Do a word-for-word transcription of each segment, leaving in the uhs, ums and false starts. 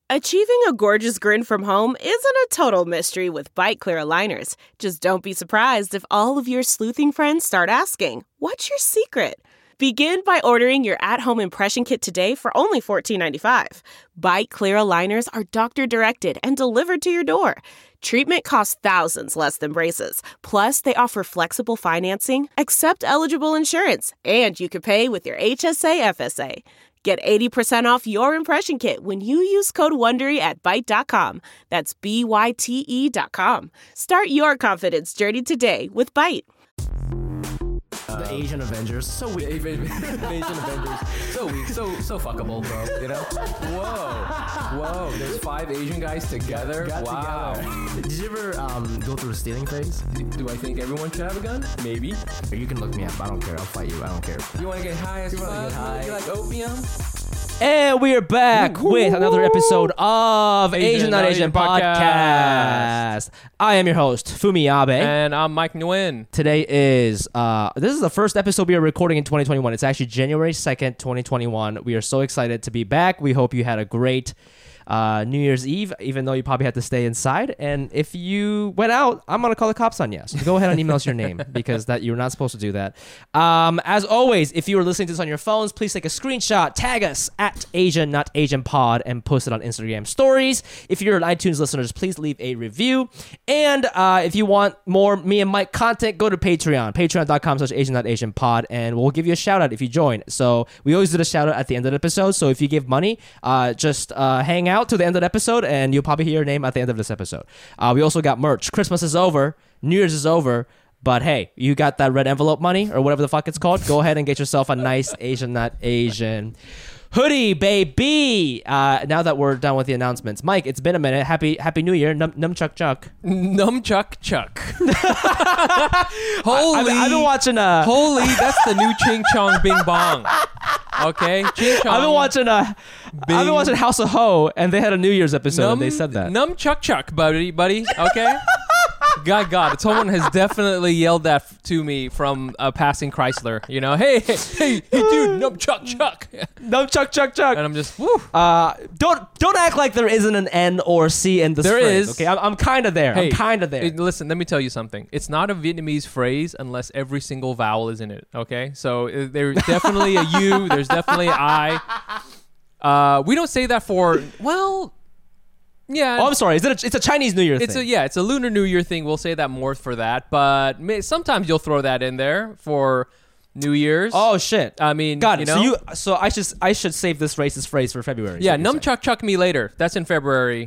Achieving a gorgeous grin from home isn't a total mystery with Byte Clear aligners. Just don't be surprised if all of your sleuthing friends start asking, "What's your secret?" Begin by ordering your at-home impression kit today for only fourteen ninety-five. Byte Clear aligners are doctor-directed and delivered to your door. Treatment costs thousands less than braces. Plus, they offer flexible financing, accept eligible insurance, and you can pay with your H S A F S A. Get eighty percent off your impression kit when you use code WONDERY at byte dot com. That's B Y T E dot com. Start your confidence journey today with Byte. The Asian Avengers, so weak. The Asian Avengers, so weak, so so fuckable, bro. You know? Whoa, whoa. There's five Asian guys together. Got wow. Together. Did you ever um, go through a stealing phase? Do I think everyone should have a gun? Maybe. You can look me up. I don't care. I'll fight you. I don't care. You want to get high as You wanna fuck? get high? You like opium? And we are back with another episode of Asian, Asian Not Not Asian Asian podcast. I am your host, Fumi Abe. And I'm Mike Nguyen. Today is, uh, this is the first episode we are recording in twenty twenty-one. It's actually January second, twenty twenty-one. We are so excited to be back. We hope you had a great uh, New Year's Eve, even though you probably had to stay inside. And if you went out, I'm going to call the cops on you. So go ahead and email us your name because that you're not supposed to do that. Um, as always, if you are listening to this on your phones, please take a screenshot, tag us at Asian Not Asian Pod, and post it on Instagram stories. If you're an iTunes listeners, please leave a review. And uh, if you want more me and Mike content, go to Patreon, patreon.com slash Asian Not Asian Pod, and we'll give you a shout out if you join. So we always do the shout out at the end of the episode. So if you give money, uh, just uh, hang out to the end of the episode, and you'll probably hear your name at the end of this episode. Uh, we also got merch. Christmas is over. New Year's is over. But hey, you got that red envelope money or whatever the fuck it's called. Go ahead and get yourself a nice Asian Not Asian hoodie, baby. Uh, now that we're done with the announcements, Mike, it's been a minute. Happy Happy New Year. Num Numchuck Chuck. Numchuck Chuck. Holy. I've, I've been watching. Uh, Holy, that's the new Ching Chong Bing Bong. Okay, Ching Chong. I've been watching. Uh, Bing. I've been watching House of Ho, and they had a New Year's episode, Num, and they said that. Numchuck Chuck, buddy, buddy. Okay. God, God, someone has definitely yelled that f- to me from a passing Chrysler. You know, hey, hey, hey, hey dude, Numchuck Chuck. Numchuck Chuck Chuck. And I'm just, woo. Uh, don't don't act like there isn't an N or C in this There phrase. is. Okay, I'm, I'm kind of there. Hey, I'm kind of there. Hey, listen, let me tell you something. It's not a Vietnamese phrase unless every single vowel is in it. Okay, so uh, there's definitely a U. There's definitely an I. Uh, we don't say that for well. Yeah. Oh, I'm sorry. Is it a, it's a Chinese New Year It's thing? a yeah, it's a Lunar New Year thing. We'll say that more for that, but may, sometimes you'll throw that in there for New Year's. Oh shit! I mean, got it. You know? So you, so I should, I should save this racist phrase for February. yeah, numchuck chuck me later. That's in February.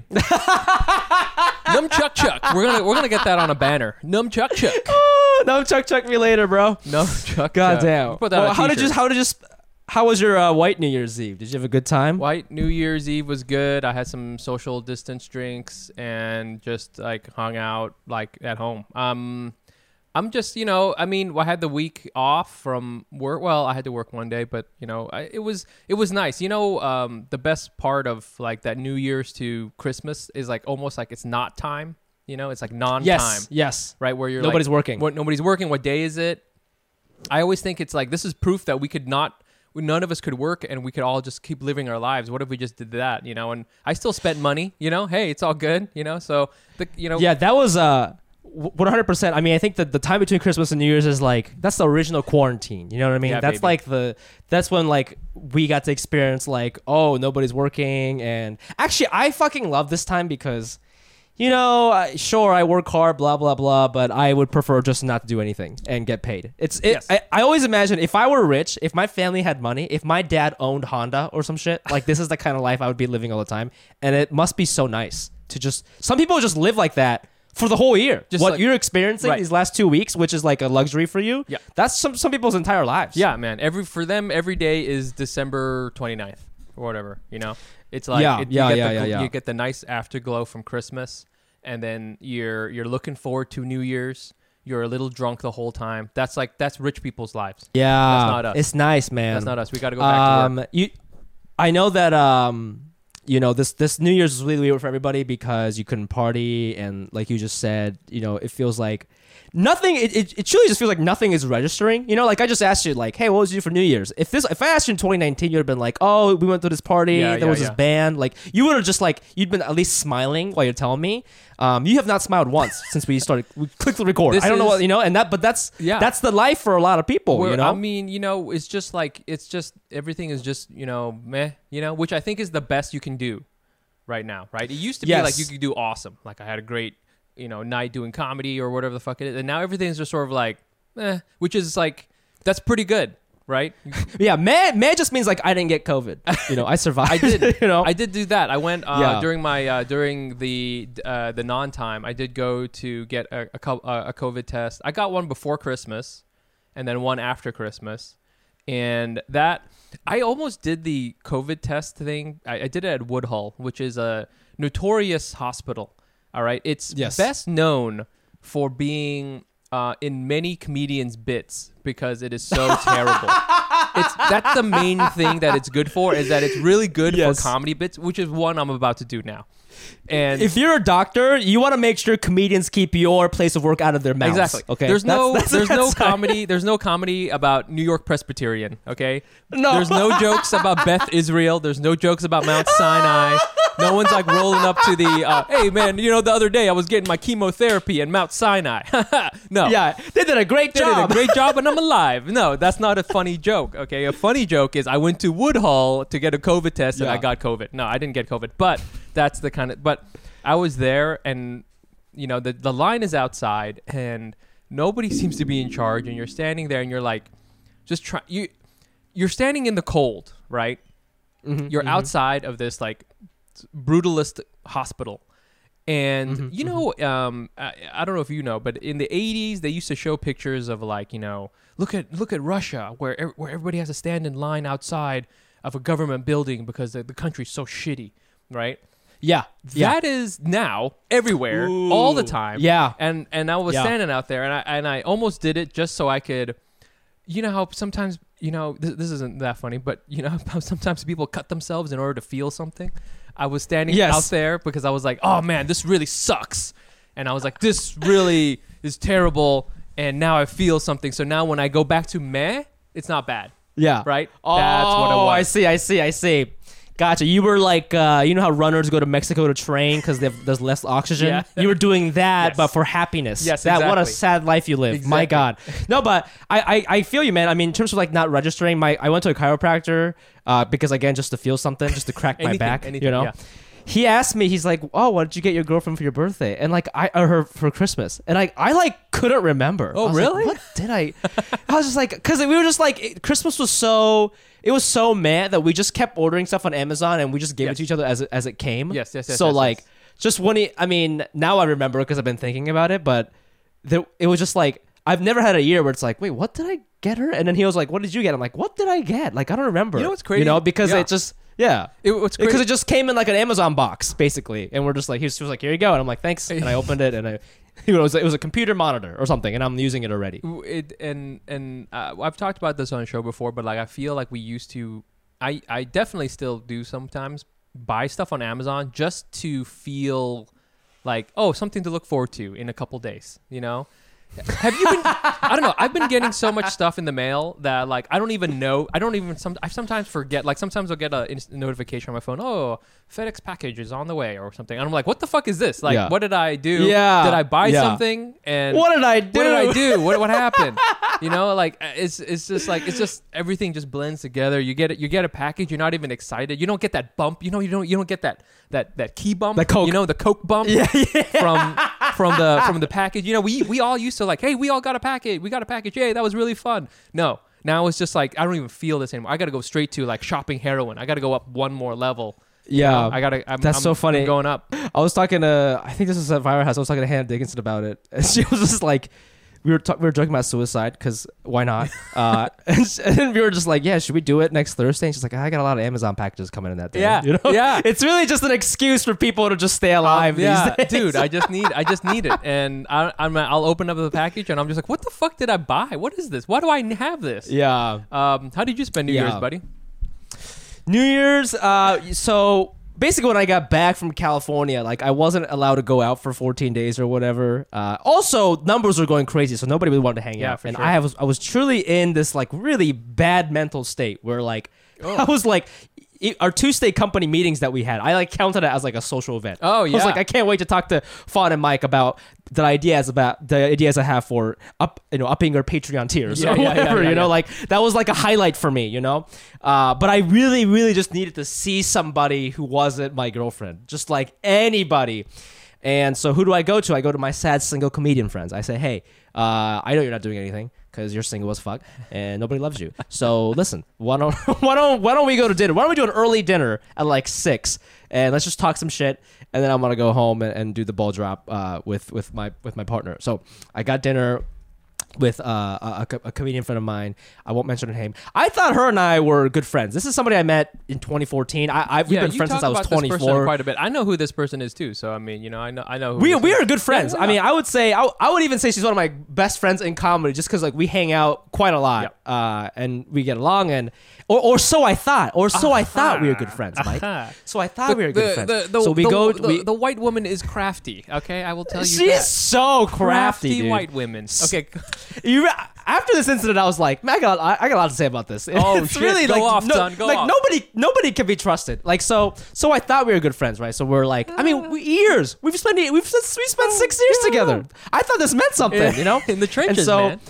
Numchuck chuck. We're gonna we're gonna get that on a banner. Numchuck chuck. Oh, numchuck chuck me later, bro. Numchuck. God chuck. damn. Put that Well, on a how did you? t-shirt. How did you? sp- How was your uh, white New Year's Eve? Did you have a good time? White New Year's Eve was good. I had some social distance drinks and just like hung out like at home. Um, I'm just, you know, I mean, I had the week off from work. Well, I had to work one day, but you know, I, it was it was nice. You know, um, the best part of like that New Year's to Christmas is like almost like it's not time. You know, it's like non-time. Yes. Yes. Right, where you're Nobody's like, working. What, nobody's working. What day is it? I always think it's like this is proof that we could not. None of us could work and we could all just keep living our lives. What if we just did that, you know? And I still spent money, you know? Hey, it's all good, you know? So, the, you know. Yeah, that was uh, one hundred percent. I mean, I think that the time between Christmas and New Year's is like, that's the original quarantine. You know what I mean? Yeah, that's baby. like the, that's when like we got to experience like, oh, nobody's working. And actually, I fucking love this time because, you know, I, sure, I work hard, blah, blah, blah, but I would prefer just not to do anything and get paid. It's it, Yes. I, I always imagine if I were rich, if my family had money, if my dad owned Honda or some shit, like this is the kind of life I would be living all the time. And it must be so nice to just, some people just live like that for the whole year. Just what like- you're experiencing right. these last two weeks, which is like a luxury for you, Yeah. that's some, some people's entire lives. Yeah, man. Every For them, every day is December twenty-ninth or whatever, you know? It's like, Yeah, it, yeah, you, get yeah, the, yeah, gl- yeah. you get the nice afterglow from Christmas. And then you're you're looking forward to New Year's. You're a little drunk the whole time. That's like that's rich people's lives. Yeah. That's not us. It's nice, man. That's not us. We got to go back to Um, work. you, I know that um, you know, this this New Year's was really weird for everybody because you couldn't party, and like you just said, you know, it feels like nothing. It, it, it truly just feels like nothing is registering. You know, like I just asked you, like, hey, what was you for New Year's? If this, if I asked you in twenty nineteen, you'd have been like, oh, we went to this party. Yeah, there yeah, was yeah. this band. Like you would have just like you'd been at least smiling while you're telling me. Um, you have not smiled once since we started. We clicked the record. This I don't know is- what you know, and that, but that's Yeah. that's the life for a lot of people. Where- you know, I mean, you know, it's just like it's just everything is just you know meh, you know, which I think is the best you can do right now, right? It used to be Yes. like you could do awesome, like I had a great you know night doing comedy or whatever the fuck it is, and now everything's just sort of like eh, which is like that's pretty good, right? yeah, man, man just means like I didn't get COVID. You know, I survived. I did, you know, I did do that. I went uh, Yeah. during my uh, during the uh, the non time. I did go to get a a, co- uh, a COVID test. I got one before Christmas, and then one after Christmas, and that I almost did the COVID test thing. I, I did it at Woodhull, which is a notorious hospital. All right, it's Yes. best known for being uh, in many comedians' bits because it is so terrible. It's that's the main thing that it's good for is that it's really good Yes. for comedy bits, which is one I'm about to do now. And if you're a doctor, you want to make sure comedians keep your place of work out of their mouths. exactly, Okay. There's That's- no that's- there's no that's- comedy there's no comedy about New York Presbyterian. Okay. No. There's no jokes about Beth Israel. There's no jokes about Mount Sinai. No one's like rolling up to the uh, hey man, you know the other day I was getting my chemotherapy in Mount Sinai. No. Yeah, they did a great They job. did a great job and I'm alive. No, that's not a funny joke. Okay, a funny joke is I went to Woodhull to get a COVID test and Yeah. I got COVID. No, I didn't get COVID, but that's the kind of. But I was there and you know the the line is outside and nobody seems to be in charge and you're standing there and you're like, just try you. You're standing in the cold, right? Mhm, You're mhm. outside of this like brutalist hospital. And Mhm, you know, um, I, I don't know if you know, but in the eighties they used to show pictures of like, you know, look at look at Russia, where ev- where everybody has to stand in line outside of a government building because the, the country's so shitty, right? Yeah. Yeah. That is now everywhere, all the Ooh. time. Yeah. And and I was Yeah. standing out there, and I and I almost did it just so I could, you know how sometimes you know th- this isn't that funny, but you know how sometimes people cut themselves in order to feel something. I was standing Yes. out there because I was like, oh man, this really sucks, and I was like, this really is terrible, and now I feel something. So now when I go back to meh, it's not bad, Yeah. right? Oh, That's what it was. I see. I see. I see. Gotcha. You were like, uh, you know how runners go to Mexico to train because there's less oxygen. Yeah. You were doing that, Yes. but for happiness. Yes, That what a exactly. sad life you live. My Exactly. God. No, but I, I, I feel you, man. I mean, in terms of like not registering, my I went to a chiropractor uh, because again, just to feel something, just to crack my Anything, back. anything, you know. yeah. He asked me, he's like, "Oh, what did you get your girlfriend for your birthday?" And like, I or her for Christmas, and like, I like couldn't remember. Oh, I was like, really? what did I? I was just like, because we were just like, it, Christmas was so, it was so mad that we just kept ordering stuff on Amazon and we just gave Yes. it to each other as it, as it came. Yes, yes, yes, So yes, like, yes. just when he, I mean, now I remember because I've been thinking about it, but the, it was just like, I've never had a year where it's like, wait, what did I get her? And then he was like, what did you get? I'm like, what did I get? Like, I don't remember. You know what's crazy? You know, because Yeah. it just, yeah. It, what's crazy? Because it just came in like an Amazon box, basically, and we're just like, he was, he was like, "Here you go," and I'm like, "Thanks," and I opened it, and I, you know, it was, it was a computer monitor or something, and I'm using it already. it and and uh, I've talked about this on the show before, but like I feel like we used to, I I definitely still do sometimes buy stuff on Amazon just to feel like oh something to look forward to in a couple days, you know. Have you been? I don't know. I've been getting so much stuff in the mail that like I don't even know. I don't even. Some I sometimes forget. Like sometimes I'll get a inst- notification on my phone. Oh, FedEx package is on the way or something. And I'm like, what the fuck is this? Like, Yeah. what did I do? Yeah. Did I buy Yeah. something? And What did I do? what did I do? What what happened? You know, like it's it's just like it's just everything just blends together. You get it. You get a package. You're not even excited. You don't get that bump. You know, you don't you don't get that that that key bump. The Coke. You know, the Coke bump. Yeah, yeah. From from the from the package. You know, we we all used to like, hey, we all got a package. We got a package. Yay, that was really fun. No, now it's just like I don't even feel this anymore. I got to go straight to like shopping heroin. I got to go up one more level. Yeah, I gotta. I'm, That's I'm, so funny. I'm going up. I was talking to, I think this is at Viral House. I was talking to Hannah Dickinson about it, and she was just like, we were ta- we were joking about suicide because why not? Uh, and, s- and then we were just like, yeah, should we do it next Thursday? And she's like, I got a lot of Amazon packages coming in that day. Yeah, you know? yeah. It's really just an excuse for people to just stay alive. Um, yeah, these days. dude, I just need, I just need it, and I, I'm, I'll open up the package, and I'm just like, what the fuck did I buy? What is this? Why do I have this? yeah. Um, how did you spend New Yeah. Year's, buddy? New Year's. Uh, so basically when I got back from California, like I wasn't allowed to go out for fourteen days or whatever. Uh, also, numbers were going crazy, so nobody would want to hang Yeah, out. for And sure. I was I was truly in this like really bad mental state where like I was like. it- Our Tuesday company meetings that we had, I like counted it as like a social event. Oh, I was yeah. like, I can't wait to talk to Fawn and Mike about the ideas about the ideas I have for up, you know, upping our Patreon tiers Yeah, or yeah, yeah, whatever. yeah, you know, yeah. like that was like a highlight for me. You know, uh, but I really, really just needed to see somebody who wasn't my girlfriend, just like anybody. And so, who do I go to? I go to my sad single comedian friends. I say, hey, uh, I know you're not doing anything because you're single as fuck and nobody loves you. So listen, why don't why don't why don't we go to dinner? Why don't we do an early dinner at like six and let's just talk some shit, and then I'm gonna go home and, and do the ball drop uh, with with my with my partner. So I got dinner with uh, a, a co- a comedian friend of mine. I won't mention her name. I thought her and I were good friends. This is somebody I met in twenty fourteen. I, I've we've yeah, been you friends talk since I was about this person twenty-four. quite a bit. I know who this person is too. So I mean, you know, I know, I know. Who We this we is. are good friends. Yeah, I yeah. mean, I would say I, I would even say she's one of my best friends in comedy, just because like we hang out quite a lot, Yep. uh, and we get along, and or, or so I thought, or so I thought we were good friends, Mike. Aha. So I thought we were good the, friends. the, the, so we the, go. The, we, the white woman is crafty. Okay, I will tell you. she's that. so crafty, dude. white women. Okay. You, after this incident, I was like, man, I got, I, I got a lot to say about this. Oh, it's shit. really Go like, off, no- son. Go like off. nobody, nobody can be trusted. Like so, so I thought we were good friends, right? So we're like, I mean, we, years we've spent, we've we spent six years together. I thought this meant something, you know, in the trenches, and so, man.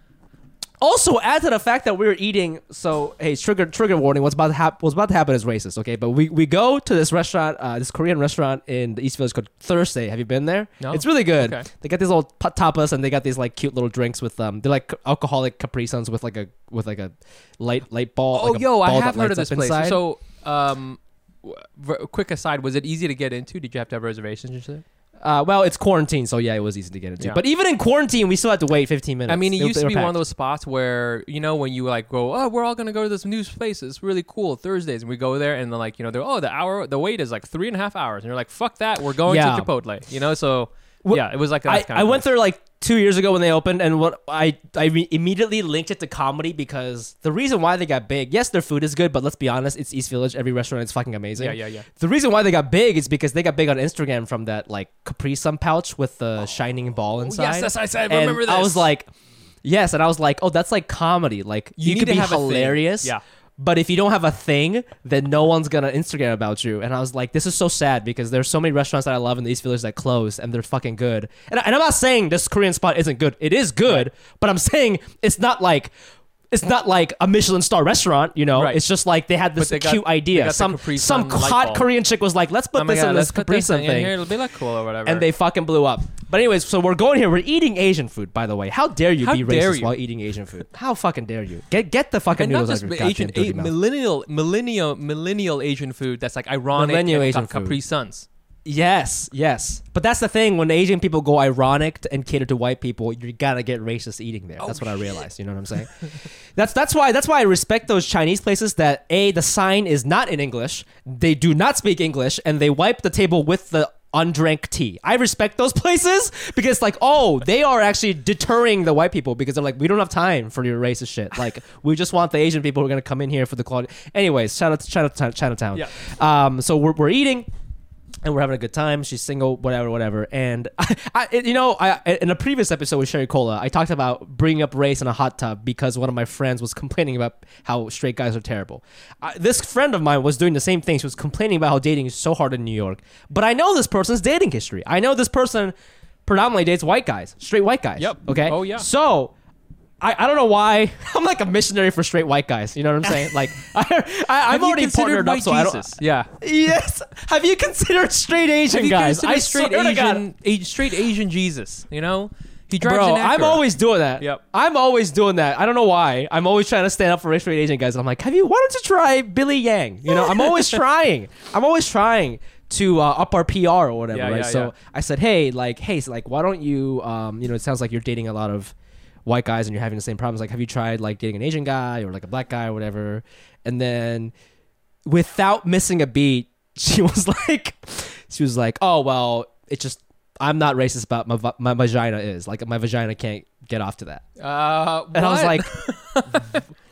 Also, add to the fact that we were eating. So, hey, trigger trigger warning. What's about to happen? What's about to happen is racist. Okay, but we, we go to this restaurant, uh, this Korean restaurant in the East Village called Thursday. Have you been there? No. It's really good. Okay. They got these little pa- tapas and they got these like cute little drinks with um. They're like alcoholic Capri Suns with like a with like a light light ball. Oh, like a yo, I ball have that heard of lights this up place. inside. So, um, w- v- quick aside, was it easy to get into? Did you have to have reservations and shit? Uh, well, it's quarantine, so yeah, it was easy to get into. Yeah. But even in quarantine, we still had to wait fifteen minutes. I mean, it They- used they to were be one of packed. those spots where, you know, when you like go, oh, we're all gonna go to this new place. It's really cool Thursdays, and we go there, and then like, you know, they're oh, the hour, the wait is like three and a half hours, and you're like, fuck that, we're going Yeah. to Chipotle, you know. So Wh- yeah, it was like that I, kind I of went place. there like two years ago when they opened, and what I I re- immediately linked it to comedy because the reason why they got big, yes, their food is good, but let's be honest, it's East Village. Every restaurant is fucking amazing. Yeah, yeah, yeah. The reason why they got big is because they got big on Instagram from that like Capri Sun pouch with the shining ball inside. Oh, yes, yes, I said- I And remember I was this. like, yes, and I was like, oh, that's like comedy. Like You you, need could to be have a thing. hilarious. Yeah. But if you don't have a thing, then no one's gonna Instagram about you. And I was like, this is so sad because there's so many restaurants that I love in the East Village that close and they're fucking good. And, I- and I'm not saying this Korean spot isn't good. It is good, but I'm saying it's not like it's not like a Michelin star restaurant, you know. Right. It's just like they had this But they got- cute they idea. got the Some Capri some Sun light hot bulb. Korean chick was like, let's put Oh my this God, in let's this put Capri this Sun thing in thing. here. It'll be like cool or whatever. And they fucking blew up. But anyways, so we're going here. We're eating Asian food, by the way. How dare you How be dare racist you. while eating Asian food? How fucking dare you? Get get the fucking and not noodles just out of your Asian, goddamn dirty a, mouth. millennial, millennial, millennial Asian food that's like ironic. Millennial and Asian Ca- food. Capri Suns. Yes, yes. But that's the thing. When Asian people go ironic t- and cater to white people, you gotta get racist eating there. Oh, that's what I shit. realized. You know what I'm saying? that's that's why that's why I respect those Chinese places that a the sign is not in English. They do not speak English, and they wipe the table with the undrank tea. I respect those places because like, oh, they are actually deterring the white people because they're like, we don't have time for your racist shit. Like, we just want the Asian people who are gonna come in here for the quality. Anyways, shout out to Chinatown. Chinatown. Yeah. Um. So we're we're eating. And we're having a good time. She's single, whatever, whatever. And I, I you know, I in a previous episode with Sherry Cola, I talked about bringing up race in a hot tub because one of my friends was complaining about how straight guys are terrible. I, this friend of mine was doing the same thing. She was complaining about how dating is so hard in New York. But I know this person's dating history. I know this person predominantly dates white guys, straight white guys. Yep. Okay. Oh, yeah. So. I, I don't know why I'm like a missionary for straight white guys. You know what I'm saying? Like I, I I'm Have you already considered partnered up, white so I don't. Jesus? Yeah. Yes. Have you considered straight Asian Have you guys? considered I straight swear to God. Asian, a, straight Asian Jesus? You know, he drives Bro, an I'm Acura. always doing that. Yep. I'm always doing that. I don't know why. I'm always trying to stand up for straight Asian guys. And I'm like, have you? Why don't you try Billy Yang? You know, I'm always trying. I'm always trying to uh, up our P R or whatever. Yeah, right. yeah, so yeah. I said, hey, like, hey, so like, why don't you? Um, you know, it sounds like you're dating a lot of white guys and you're having the same problems. Like, have you tried like dating an Asian guy or like a black guy or whatever? And then, without missing a beat, she was like, she was like, oh well, it just. I'm not racist about my va- my vagina is like my vagina can't get off to that. Uh, And I was what? like,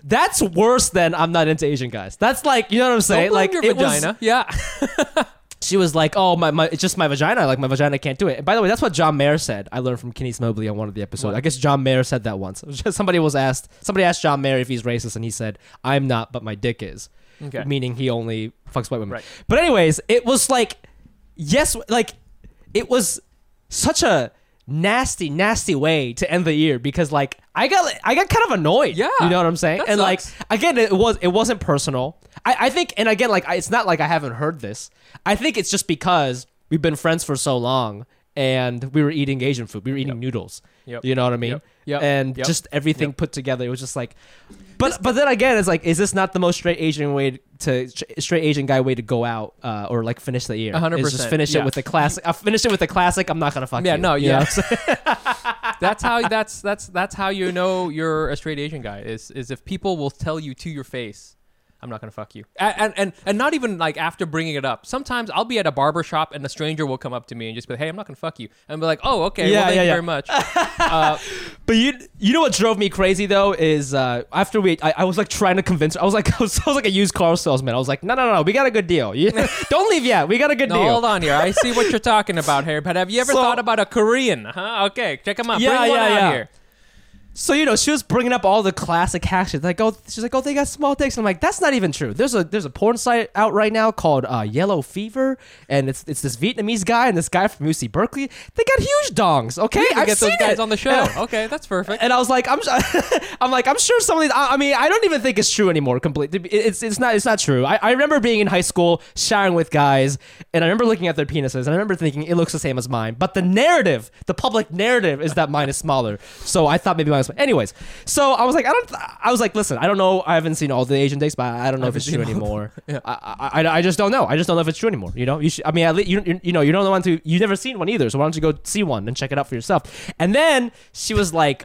That's worse than I'm not into Asian guys. That's like, you know what I'm saying? Don't blame Like your it was- vagina. Yeah. She was like, "Oh, my, my, it's just my vagina. Like my vagina can't do it." And by the way, that's what John Mayer said. I learned from Kenise Mobley on one of the episodes. What? I guess John Mayer said that once. It was just, somebody was asked. Somebody asked John Mayer if he's racist, and he said, "I'm not, but my dick is." Okay. Meaning he only fucks white women. Right. But anyways, it was like, yes, like it was such a nasty, nasty way to end the year because like I got I got kind of annoyed. Yeah. You know what I'm saying? That and sucks. like again, it was it wasn't personal. I, I think, and again, like I, it's not like I haven't heard this. I think it's just because we've been friends for so long and we were eating Asian food. We were eating Yep. noodles. Yep. You know what I mean? Yep. Yep. And Yep. just everything Yep. put together, it was just like, but but then again, it's like, is this not the most straight Asian way to straight Asian guy way to go out uh, or like finish the year? A hundred Is just percent, finish yeah. it with the classic. I finish it with the classic. I'm not gonna fuck Yeah, you. no, You know yeah. what I'm saying? that's how that's that's that's how you know you're a straight Asian guy is is if people will tell you to your face, I'm not gonna fuck you, and and and, and not even like after bringing it up. Sometimes I'll be at a barber shop and a stranger will come up to me and just be like, "Hey, I'm not gonna fuck you," and be like, "Oh, okay, Yeah, well, thank yeah, you yeah. very much." uh, But you you know what drove me crazy though is uh, after we I, I was like trying to convince her. I was like I was, I was like a used car salesman. I was like, no no no, we got a good deal. You, don't leave yet. We got a good no, deal. hold on here. I see what you're talking about here, but have you ever So- thought about a Korean? Huh? Okay, check them out. Yeah, Bring one yeah, out yeah. here. So you know she was bringing up all the classic hacks. She's like, oh, she's like, oh, they got small dicks. And I'm like, that's not even true. There's a there's a porn site out right now called uh, Yellow Fever, and it's it's this Vietnamese guy and this guy from U C Berkeley. They got huge dongs. Okay, We can I've get those seen guys it. on the show. And- Okay, that's perfect. And I was like, I'm, I'm like, I'm sure some of these. I, I mean, I don't even think it's true anymore. Completely, it's it's not it's not true. I, I remember being in high school, showering with guys, and I remember looking at their penises, and I remember thinking it looks the same as mine. But the narrative, the public narrative, is that mine is smaller. So I thought maybe mine was. Anyways, so I was like, I don't. I was like, listen, I don't know. I haven't seen all the Asian dicks, but I don't know if it's true anymore. Yeah. I, I I just don't know. I just don't know if it's true anymore. You know, you should. I mean, at least you you, you know you don't want to. You've never seen one either. So why don't you go see one and check it out for yourself? And then she was like,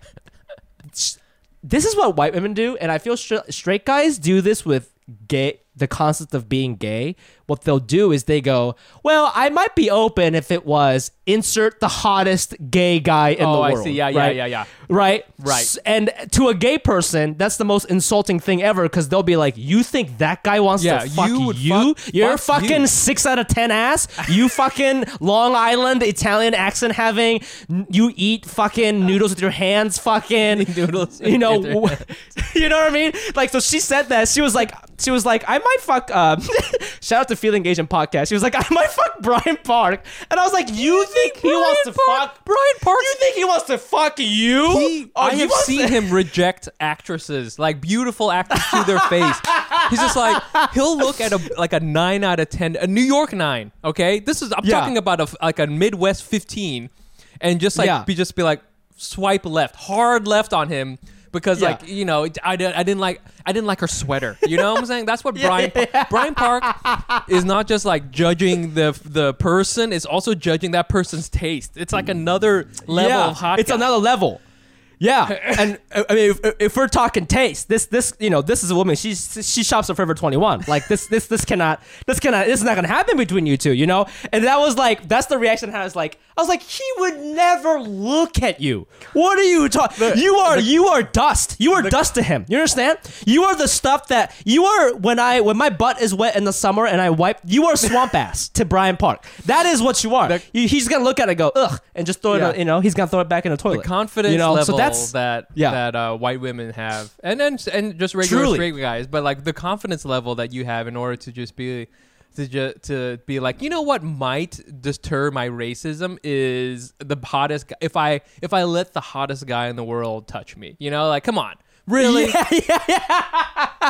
this is what white women do, and I feel stra- straight guys do this with gay, the concept of being gay. What they'll do is they go, well, I might be open if it was insert the hottest gay guy in Oh, the I world. see. Yeah, yeah, right? yeah, yeah. Right? Right. S- And to a gay person, that's the most insulting thing ever because they'll be like, you think that guy wants Yeah, to fuck you you? would fuck- You're fuck fucking you." six out of ten ass? You fucking Long Island Italian accent having, n- you eat fucking noodles with your hands fucking. Noodles You know, with your w- you know what I mean? Like, so she said that. She was like, she was like, I might fuck, um, shout out to Feeling Asian podcast. She was like, I might fuck Brian Park. And I was like, you think he wants to fuck Brian Park? You think he wants to fuck you? He, Oh, I he have wants seen to- him reject actresses, like beautiful actors to their face. He's just like he'll look at a like a nine out of ten, a New York nine. Okay, this is I'm Yeah. talking about a like a Midwest fifteen, and just like Yeah. be just be like swipe left, hard left on him. Because Yeah. like you know I, did, I didn't like I didn't like her sweater, you know what I'm saying? That's what Brian Pa- Brian Park is not just like judging the the person, it's also judging that person's taste. It's like another level yeah, of hot. it's guy. another level. Yeah, and uh, I mean, if, if we're talking taste, this this you know this is a woman. She's she shops at Forever twenty-one. Like this this this cannot this cannot this is not gonna happen between you two. You know, and that was like that's the reaction I was like I was like he would never look at you. What are you talking? You are you are dust. You are dust to him. You understand? You are the stuff that you are when I when my butt is wet in the summer and I wipe. You are swamp ass to Brian Park. That is what you are. The- You- he's gonna look at it and go ugh and just throw Yeah. it. You know, he's gonna throw it back in the toilet. The confidence you know? level So that's that yeah. that uh, white women have, and then and just regular Truly. straight guys, but like the confidence level that you have in order to just be to ju- to be like, you know what might deter my racism is the hottest guy. If I if I let the hottest guy in the world touch me, you know, like come on, really? Yeah, yeah, yeah.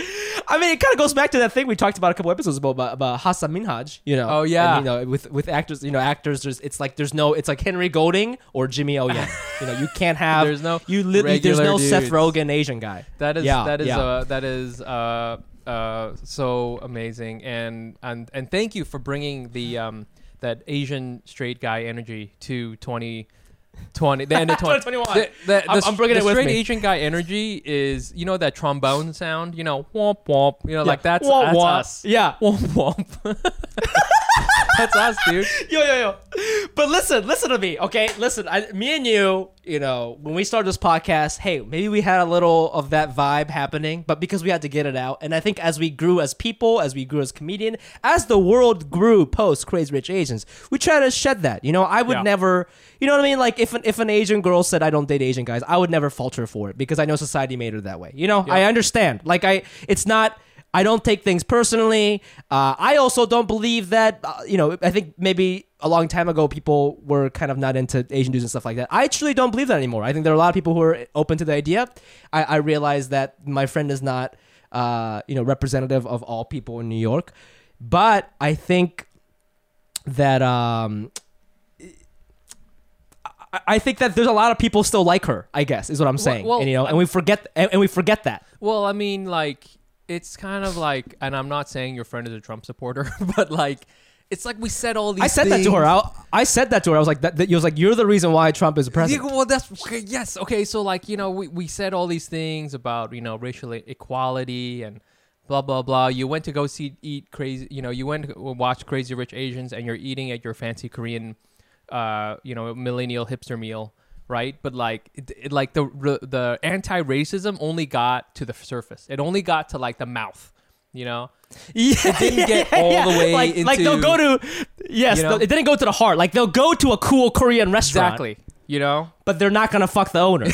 I mean, it kind of goes back to that thing we talked about a couple episodes ago about, about Hassan Minhaj, you know. Oh, yeah. And, you know, with with actors, you know, actors. There's it's like there's no. It's like Henry Golding or Jimmy O Yang. You know, you can't have. There's no You literally. There's regular no Seth dudes. Rogen Asian guy. That is Yeah, that is yeah. uh, that is uh, uh, so amazing, and and and thank you for bringing the um, that Asian straight guy energy to twenty twenty, the end of twenty twenty twenty-one. The, the, I'm- the, I'm bringing the it with straight me. Asian guy energy is, you know, that trombone sound, you know, womp womp, you know, Yeah. like that's, Womp that's womp. us. Yeah. Womp womp. That's us, dude. Yo, yo, yo. But but listen, listen to me, okay? Listen, I, me and you, you know, when we started this podcast, hey, maybe we had a little of that vibe happening, but because we had to get it out. And I think as we grew as people, as we grew as comedian, as the world grew post Crazy Rich Asians, we try to shed that. You know, I would Yeah. never, you know what I mean? Like if an, if an Asian girl said I don't date Asian guys, I would never fault her for it because I know society made her that way. You know, Yeah. I understand. Like I, it's not. I don't take things personally. Uh, I also don't believe that, uh, you know, I think maybe a long time ago people were kind of not into Asian dudes and stuff like that. I truly don't believe that anymore. I think there are a lot of people who are open to the idea. I, I realize that my friend is not, uh, you know, representative of all people in New York. But I think that, um, I, I think that there's a lot of people still like her, I guess, is what I'm saying. well, and, you know, and we forget, and, and we forget that. Well, I mean, like, it's kind of like, and I'm not saying your friend is a Trump supporter, but like, it's like we said all these I said things. that to her. I, I said that to her. I was like, that, that, you was like, you're the reason why Trump is Yeah, president. well, that's okay, yes. Okay, so like, you know, we, we said all these things about, you know, racial equality and blah blah blah. You went to go see eat crazy, you know, you went to watch Crazy Rich Asians, and you're eating at your fancy Korean, uh, you know, millennial hipster meal, right? But like, it, it, like the the anti-racism only got to the surface. It only got to like the mouth, you know. Yeah, It didn't get all yeah. the way like, into. like they'll go to, yes, you know? they'll- it didn't go to the heart. Like they'll go to a cool Korean restaurant, Exactly, you know. but they're not gonna fuck the owner.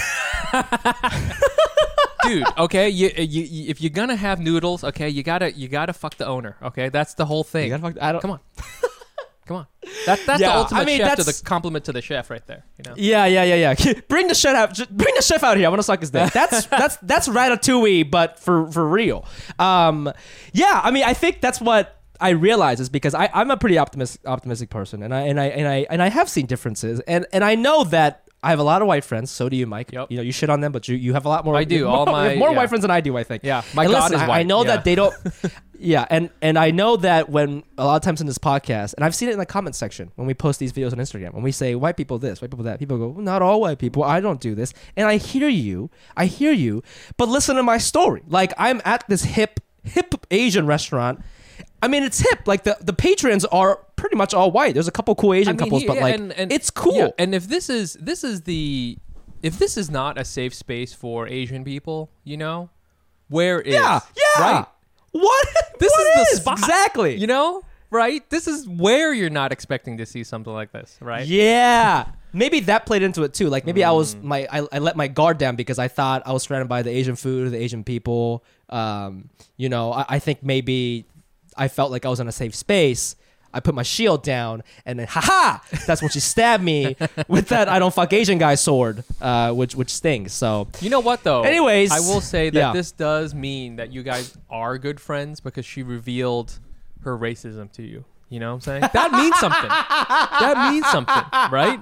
Dude, okay, you, you, you if you're gonna have noodles, okay, you gotta you gotta fuck the owner, okay, that's the whole thing. You gotta fuck. I don't. Come on, come on. That that's Yeah, the ultimate I mean, chef to that's- the compliment to the chef right there. You know. Yeah, yeah, yeah, yeah. Bring the chef out. just Bring the chef out here. I want to suck his dick. That's that's that's Ratatouille, but for for real. Um, yeah. I mean, I think that's what I realize is because I I'm a pretty optimistic optimistic person, and I and I and I and I have seen differences, and and I know that. I have a lot of white friends. So do you, Mike. Yep. You know, you shit on them, but you, you have a lot more. I do. you have All more, my- you have more yeah. white friends than I do. I think. Yeah, my And God listen, is I- I white. know Yeah. that they don't. Yeah, and and I know that when a lot of times in this podcast, and I've seen it in the comment section when we post these videos on Instagram, when we say white people this, white people that, people go, well, not all white people. I don't do this, and I hear you. I hear you, but listen to my story. Like I'm at this hip hip Asian restaurant. I mean, it's hip. Like the, the patrons are pretty much all white. There's a couple cool Asian I mean, couples, he- but yeah, like and- and- it's cool. yeah, and if this is this is the if this is not a safe space for Asian people, you know, where is Yeah, yeah. right? What? This What is the spot. exactly. You know, right? This is where you're not expecting to see something like this, right? Yeah. Maybe that played into it too. Like maybe I was Mm. my I, I let my guard down because I thought I was surrounded by the Asian food, the Asian people. Um, you know, I, I think maybe I felt like I was in a safe space. I put my shield down, and then haha, that's when she stabbed me with that I don't fuck Asian guy sword, uh, which which stings. So You know what though? Anyways, I will say that yeah. this does mean that you guys are good friends because she revealed her racism to you. You know what I'm saying? That means something. That means something, right?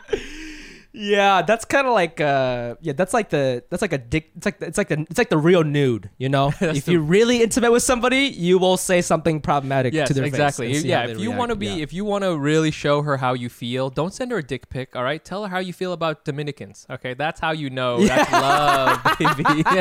yeah, that's kind of like uh, yeah, that's like the that's like a dick. It's like it's like the it's like the real nude. You know, if the- you're really intimate with somebody, you will say something problematic Yes, to their exactly. face. and see Yeah, how they if you react. want to be, Yeah. if you want to really show her how you feel, don't send her a dick pic. All right, tell her how you feel about Dominicans. Okay, that's how you know that's love, baby.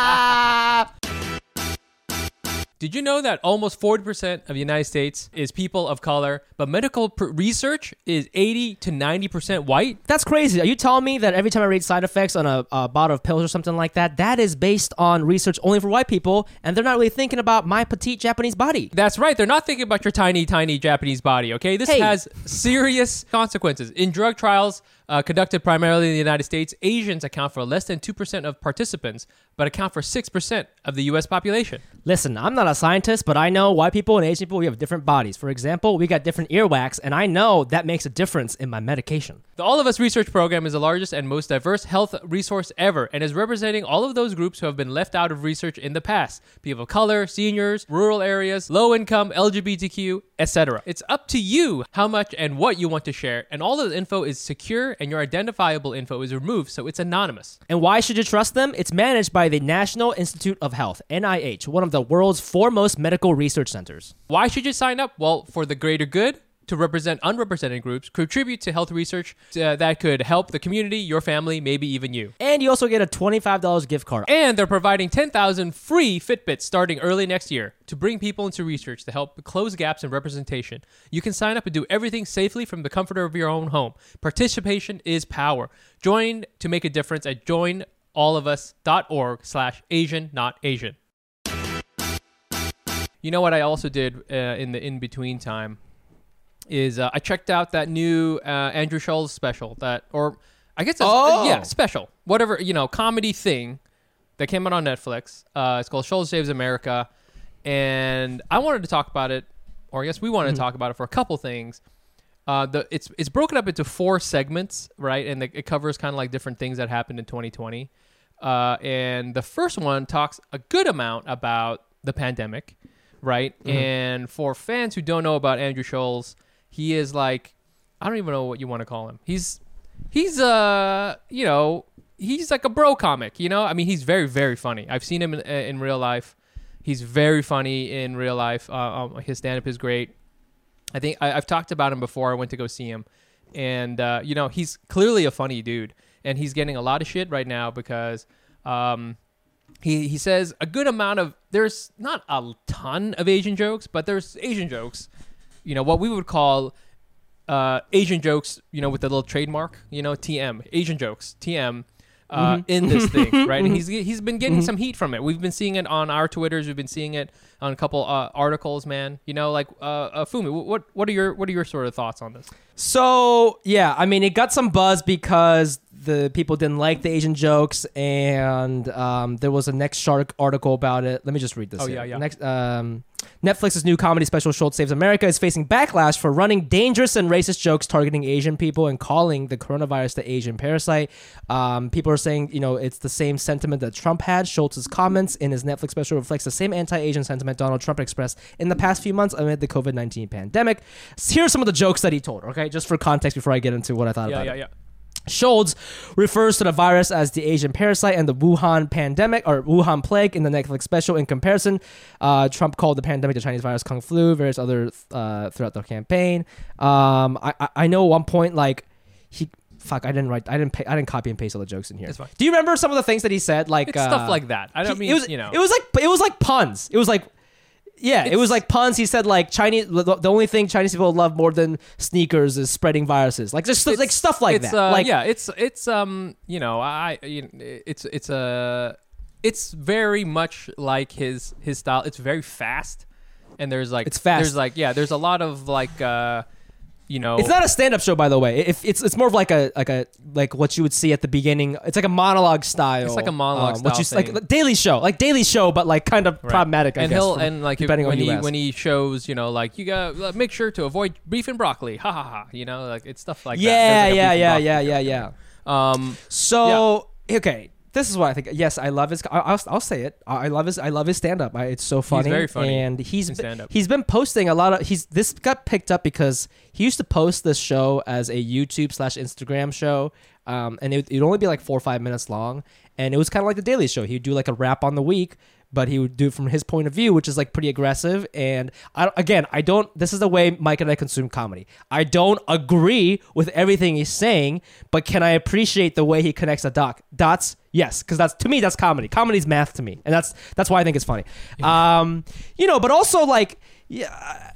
Did you know that almost forty percent of the United States is people of color, but medical pr- research is eighty to ninety percent white? That's crazy. Are you telling me that every time I read side effects on a, a bottle of pills or something like that, that is based on research only for white people, and they're not really thinking about my petite Japanese body? That's right. They're not thinking about your tiny, tiny Japanese body, okay? This Hey. has serious consequences. In drug trials uh, conducted primarily in the United States, Asians account for less than two percent of participants, but account for six percent of the U S population. Listen, I'm not a scientist, but I know white people and Asian people, we have different bodies. For example, we got different earwax, and I know that makes a difference in my medication. The All of Us research program is the largest and most diverse health resource ever and is representing all of those groups who have been left out of research in the past. People of color, seniors, rural areas, low income, L G B T Q, et cetera. It's up to you how much and what you want to share, and all of the info is secure and your identifiable info is removed, so it's anonymous. And why should you trust them? It's managed by the National Institute of Health, N I H, one of the world's foremost medical research centers. Why should you sign up? Well, for the greater good, to represent unrepresented groups, contribute to health research uh, that could help the community, your family, maybe even you. And you also get a twenty-five dollars gift card. And they're providing ten thousand free Fitbits starting early next year to bring people into research to help close gaps in representation. You can sign up and do everything safely from the comfort of your own home. Participation is power. Join to make a difference at join all of us dot org slash Asian not Asian. You know what I also did uh, in the in-between time is uh, I checked out that new uh, Andrew Schulz special that, or I guess it's, Oh. uh, yeah, special, whatever, you know, comedy thing that came out on Netflix. Uh, it's called Schulz Saves America. And I wanted to talk about it, or I guess we wanted Mm-hmm. to talk about it for a couple things. Uh, the it's it's broken up into four segments, right? And the, it covers kind of like different things that happened in twenty twenty. Uh, and the first one talks a good amount about the pandemic, right? Mm-hmm. And for fans who don't know about Andrew Schulz, he is like, I don't even know what you want to call him. He's he's uh you know he's like a bro comic, you know. I mean, he's very very funny. I've seen him in, in real life. He's very funny in real life. Uh, um, his stand-up is great. I think I, I've talked about him before. I went to go see him. And, uh, you know, he's clearly a funny dude. And he's getting a lot of shit right now because um, he, he says a good amount of... There's not a ton of Asian jokes, but there's Asian jokes. You know, what we would call uh, Asian jokes, you know, with the little trademark, you know, T M. Asian jokes, T M. Uh, Mm-hmm. in this thing, right? And he's he's been getting some heat from it. We've been seeing it on our Twitters. We've been seeing it on a couple uh, articles, man. You know, like uh, uh, Fumi, what what are your what are your sort of thoughts on this? So, yeah, I mean, it got some buzz because the people didn't like the Asian jokes, and um, there was a Next Shark article about it. Let me just read this. Oh, here. yeah, yeah. Next, um, Netflix's new comedy special, Schulz Saves America, is facing backlash for running dangerous and racist jokes targeting Asian people and calling the coronavirus the Asian parasite. Um, people are saying, you know, it's the same sentiment that Trump had. Schulz's comments in his Netflix special reflects the same anti-Asian sentiment Donald Trump expressed in the past few months amid the covid nineteen pandemic. Here are some of the jokes that he told, okay? Just for context before I get into what I thought Yeah, about yeah, it. yeah. Schulz refers to the virus as the Asian parasite and the Wuhan pandemic or Wuhan plague in the Netflix special. In comparison, uh, Trump called the pandemic the Chinese virus Kung Flu, various other uh, throughout the campaign. Um, I, I I know at one point like he fuck I didn't write I didn't pay, I didn't copy and paste all the jokes in here. It's fine. Do you remember some of the things that he said? Like It's uh, stuff like that. I don't he- mean, it was, you know. it was like it was like puns. It was like. Yeah, it It's- was like puns. He said like Chinese. The the only thing Chinese people love more than sneakers is spreading viruses. Like just like It's- stuff like it's, that. Uh, like yeah, it's it's um you know I you know, it's it's a it's very much like his his style. It's very fast, and there's like It's fast. There's like yeah, there's a lot of like uh you know It's not a stand-up show, by the way. If it's it's more of like a like a like what you would see at the beginning. It's like a monologue style. It's like a monologue um, what you style like thing. Daily Show, like Daily Show, but like kind of Right. problematic. I and guess, he'll from- and like if, depending on when who he you ask. when he shows you know like you got uh, make sure to avoid beef and broccoli, ha ha ha. You know like it's stuff like yeah, that. There's, like, a yeah, beef and yeah, broccoli yeah, joke yeah, there. yeah. Um, So okay, this is what I think. Yes, I love his. I- I'll, I'll say it. I I love his. I love his stand up. It's so funny. very funny and he's in been, stand-up. he's been posting a lot of. He's this got picked up because he used to post this show as a YouTube slash Instagram show, um, and it, it'd only be like four or five minutes long, and it was kind of like the Daily Show. He'd do like a wrap on the week. But he would do it from his point of view, which is like pretty aggressive. And I, again, I don't. This is the way Mike and I consume comedy. I don't agree with everything he's saying, but can I appreciate the way he connects the dot dots? Yes, because that's to me that's comedy. Comedy's math to me, and that's that's why I think it's funny. Um, you know, but also like, yeah,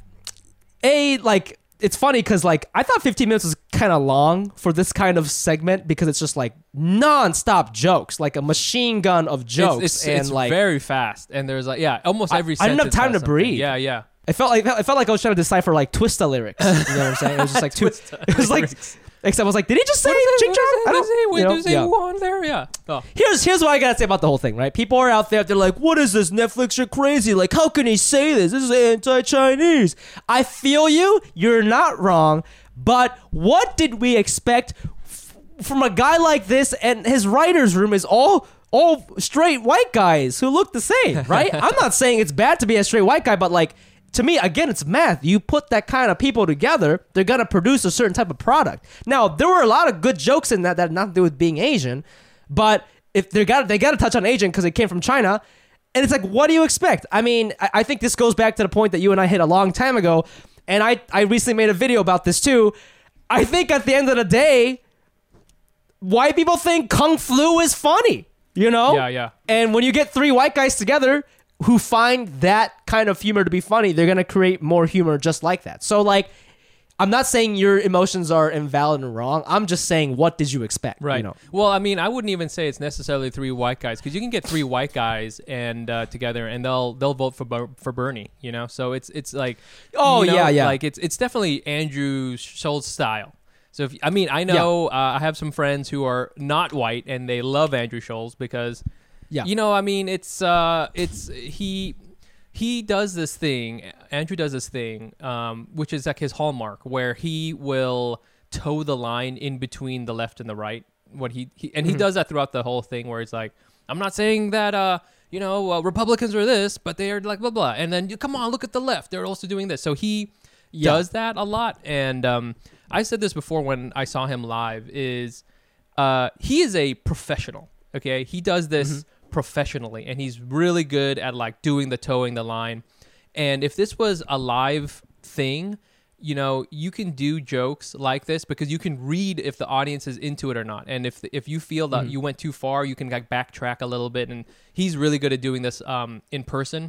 a like it's funny because like I thought fifteen minutes was kind of long for this kind of segment because it's just like non-stop jokes, like a machine gun of jokes, it's, it's, and it's like very fast, and there's like yeah, almost I- every. I didn't have sentence time has to something. breathe. Yeah, yeah. it felt like it felt like I was trying to decipher like Twista lyrics. You know what I'm saying? It was just like two. It was like lyrics. except I was like, did he just say What ching does chong? it, I what does don't. it, what you know, does it yeah. want there? Yeah. Oh. Here's here's what I gotta say about the whole thing, right? People are out there, they're like, what is this? Netflix, you're crazy. Like, how can he say this? This is anti-Chinese. I feel you. You're not wrong. But what did we expect f- from a guy like this? And his writer's room is all all straight white guys who look the same, right? I'm not saying it's bad to be a straight white guy, but like, to me, again, it's math. You put that kind of people together, they're going to produce a certain type of product. Now, there were a lot of good jokes in that that had nothing to do with being Asian, but if they got they got to touch on Asian because it came from China, and it's like, what do you expect? I mean, I, I think this goes back to the point that you and I hit a long time ago. And I, I recently made a video about this too. I think at the end of the day, white people think Kung Flu is funny, you know? Yeah, yeah. And when you get three white guys together who find that kind of humor to be funny, they're going to create more humor just like that. So, like, I'm not saying your emotions are invalid and wrong. I'm just saying, what did you expect? Right. You know? Well, I mean, I wouldn't even say it's necessarily three white guys, because you can get three white guys and uh, together, and they'll they'll vote for Ber- for Bernie. You know, so it's it's like, Oh, you know, yeah, yeah. like it's it's definitely Andrew Schultz style. So if, I mean, I know uh, I have some friends who are not white and they love Andrew Schultz because, Yeah. you know, I mean, it's uh, it's he. He does this thing, Andrew does this thing, um, which is like his hallmark, where he will toe the line in between the left and the right. What he, he and he Mhm. does that throughout the whole thing, where it's like, I'm not saying that, uh, you know, uh, Republicans are this, but they are like blah blah. And then you come on, look at the left; they're also doing this. So he Yeah. does that a lot. And um, I said this before when I saw him live: is uh, he is a professional. Okay, he does this. Mhm. professionally, and he's really good at like doing the towing the line. And if this was a live thing, you know, you can do jokes like this because you can read if the audience is into it or not. And if if you feel that Mhm. you went too far, you can like backtrack a little bit. And he's really good at doing this um, in person.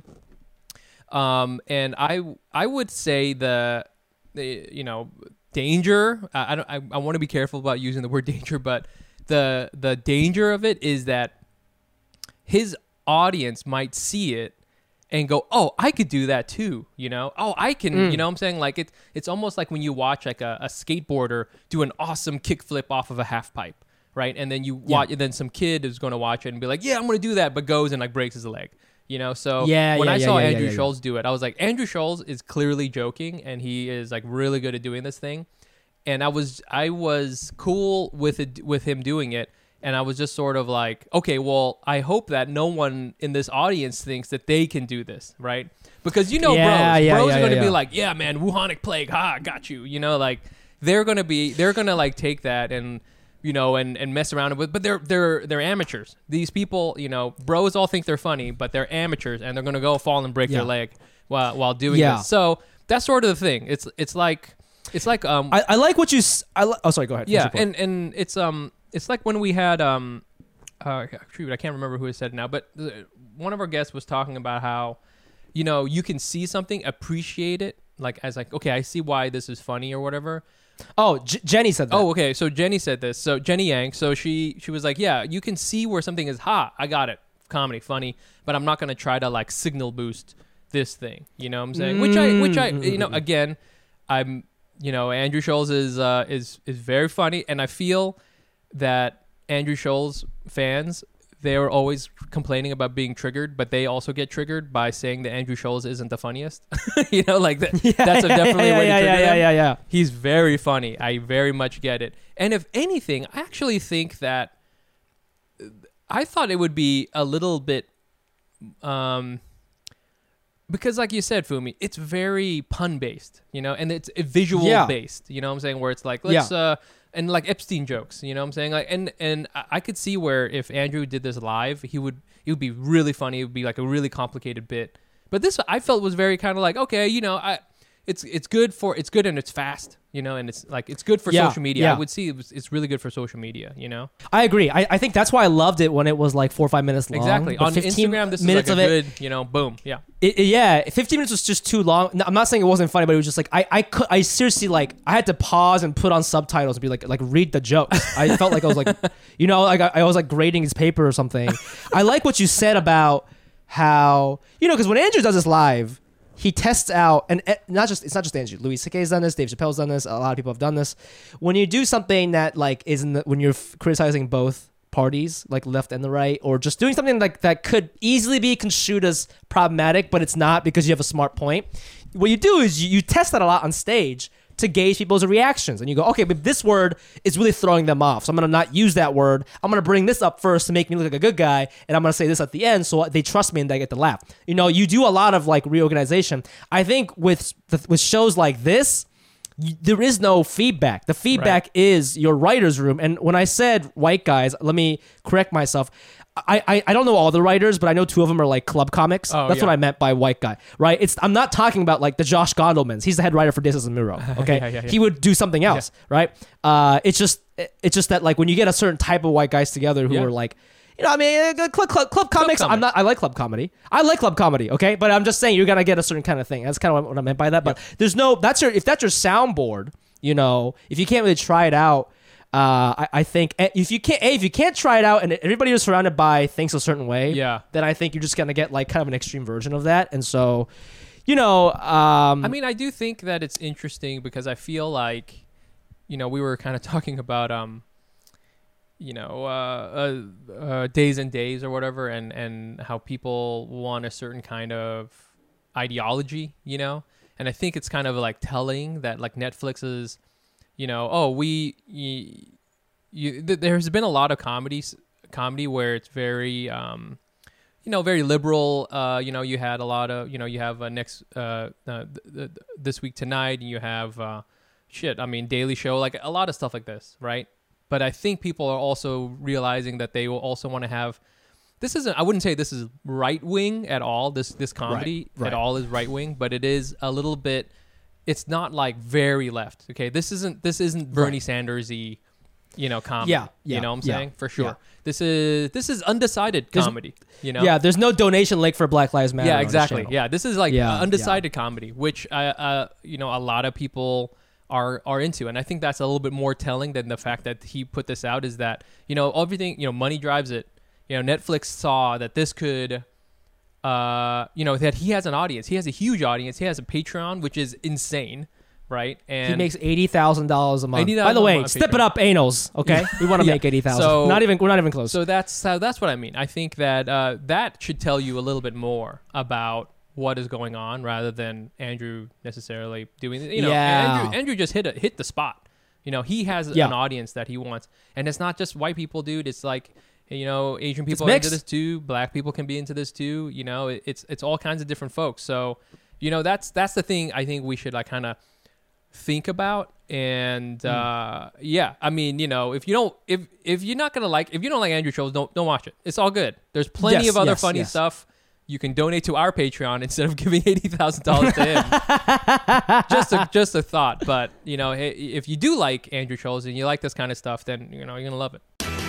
Um, and I I would say the, the you know danger. I, I don't. I, I want to be careful about using the word danger, but the the danger of it is that his audience might see it and go, oh, I could do that too, you know? Oh, I can, Mm. you know what I'm saying? Like, it, it's almost like when you watch like a, a skateboarder do an awesome kickflip off of a half pipe, right? And then you watch, and then some kid is going to watch it and be like, yeah, I'm going to do that, but goes and like breaks his leg, you know? So Yeah, when yeah, I yeah, saw yeah, Andrew yeah, yeah. Schultz do it, I was like, Andrew Schultz is clearly joking, and he is like really good at doing this thing. And I was, I was cool with it, with him doing it. And I was just sort of like, okay, well, I hope that no one in this audience thinks that they can do this, right? Because you know, Yeah, bros, yeah, bros yeah, are going to yeah, be yeah. like, yeah, man, Wuhanic plague, ha, got you. You know, like they're going to be, they're going to like take that and, you know, and, and mess around with, but they're they're they're amateurs. These people, you know, bros all think they're funny, but they're amateurs, and they're going to go fall and break Yeah. their leg while while doing Yeah. this. So that's sort of the thing. It's it's like it's like um I, I like what you. s- I li- oh, sorry. Go ahead. yeah, Finish your point. and and it's um it's like when we had um uh shoot, I can't remember who said it now, but uh, one of our guests was talking about how, you know, you can see something, appreciate it, like as like, okay, I see why this is funny or whatever. Oh, J- Jenny said that. Oh, okay. So Jenny said this. So Jenny Yang. So she she was like, yeah, you can see where something is ha, I got it, comedy, funny, but I'm not gonna try to like signal boost this thing. You know what I'm saying? Which I which I you know again, I'm you know Andrew Schultz is uh is is very funny, and I feel that Andrew Schultz fans, they're always complaining about being triggered, but they also get triggered by saying that Andrew Schultz isn't the funniest. you know, like that, that's a definitely yeah, a way yeah, to trigger yeah, them. yeah, yeah, yeah. He's very funny. I very much get it. And if anything, I actually think that I thought it would be a little bit, um, because like you said, Fumi, it's very pun based, you know, and it's visual Yeah. based. You know what I'm saying? Where it's like, let's, uh, and like Epstein jokes. You know what I'm saying? Like, and and I I could see where if Andrew did this live, he would it would be really funny. It would be like a really complicated bit. But this I felt was very kind of like, okay, you know, I it's it's good for it's good and it's fast, you know, and it's like it's good for Yeah, social media. yeah. I would see it was, it's really good for social media, you know. I agree. I, I think that's why I loved it when it was like four or five minutes long. Exactly. But On fifteen Instagram, this is minutes like a of it, good, you know, boom, yeah. It, it- yeah, fifteen minutes was just too long. No, I'm not saying it wasn't funny, but it was just like I, I could, I seriously like I had to pause and put on subtitles and be like, like read the jokes. I felt like I was like, you know, like I, I was like grading his paper or something. I like what you said about how, you know, because when Andrew does this live, he tests out, and eh, not just it's not just Andrew. Louis C K's done this. Dave Chappelle's done this. A lot of people have done this. When you do something that like isn't the, when you're f- criticizing both parties, like left and the right, or just doing something like that could easily be construed as problematic, but it's not because you have a smart point. What you do is you, you test that a lot on stage to gauge people's reactions, and you go, okay, but this word is really throwing them off, so I'm gonna not use that word. I'm gonna bring this up first to make me look like a good guy, and I'm gonna say this at the end so they trust me and they get the laugh. You know, you do a lot of like reorganization. I think with the, with shows like this, y- there is no feedback. The feedback is your writer's room. And when I said white guys, let me correct myself. I, I, I don't know all the writers, but I know two of them are like club comics. Oh, That's yeah. what I meant by white guy, right? It's I'm not talking about like the Josh Gondelmans. He's the head writer for This Is a Miro. Okay, Yeah, yeah, yeah. he would do something else, right? Uh, it's just it's just that like when you get a certain type of white guys together who Yeah. are like, you know, I mean, uh, club, club, club comics. I'm comics. not. I like club comedy. I like club comedy. Okay, but I'm just saying you're gonna get a certain kind of thing. That's kind of what I meant by that. But there's no. That's your. If that's your soundboard, you know, if you can't really try it out. Uh, I, I think if you can't, a, if you can't try it out, and everybody you're surrounded by thinks a certain way, Yeah. then I think you're just gonna get like kind of an extreme version of that. And so, you know, um, I mean, I do think that it's interesting because I feel like, you know, we were kind of talking about, um, you know, uh, uh, uh, days and days or whatever, and, and how people want a certain kind of ideology, you know, and I think it's kind of like telling that like Netflix is, you know, oh, we, you, you th- there's been a lot of comedies, comedy where it's very, um, you know, very liberal. Uh, you know, you had a lot of, you know, you have uh, next uh, uh th- th- this week tonight, and you have uh, shit. I mean, Daily Show, like a lot of stuff like this, right? But I think people are also realizing that they will also want to have. This isn't. I wouldn't say this is right wing at all. This this comedy Right, right. at all is right wing, but it is a little bit. It's not like very left. Okay, this isn't. This isn't Bernie Right. Sanders-y, you know, comedy. Yeah, yeah, you know what I'm yeah, saying? For sure. yeah. This is this is undecided There's- comedy. You know. yeah, there's no donation link for Black Lives Matter. Yeah, on this exactly. channel. Yeah, this is like Yeah, uh, undecided comedy, which uh, uh, you know, a lot of people are are into, and I think that's a little bit more telling than the fact that he put this out. Is that, you know, everything, you know, money drives it. You know, Netflix saw that this could, uh, you know, that he has an audience. He has a huge audience. He has a Patreon, which is insane, right? And He makes eighty thousand dollars a month. eighty thousand By the a way, month, step Patreon. it up, anals. Okay, we want to Yeah. make eighty thousand. So- not even. We're not even close. So that's uh, that's what I mean. I think that uh, that should tell you a little bit more about what is going on rather than Andrew necessarily doing it. You know, Yeah. Andrew, Andrew just hit a, hit the spot. You know, he has Yeah. an audience that he wants, and it's not just white people, dude. It's like, you know, Asian people are mixed. into this too. Black people can be into this too. You know, it, it's it's all kinds of different folks. So, you know, that's that's the thing I think we should like kind of think about. And Hmm. uh, yeah, I mean, you know, if you don't, if if you're not gonna like, if you don't like Andrew Schultz, don't don't watch it. It's all good. There's plenty Yes, of other yes, funny yes. stuff. You can donate to our Patreon instead of giving eighty thousand dollars to him. just a just a thought, but you know, hey, if you do like Andrew Schultz and you like this kind of stuff, then you know you're gonna love it.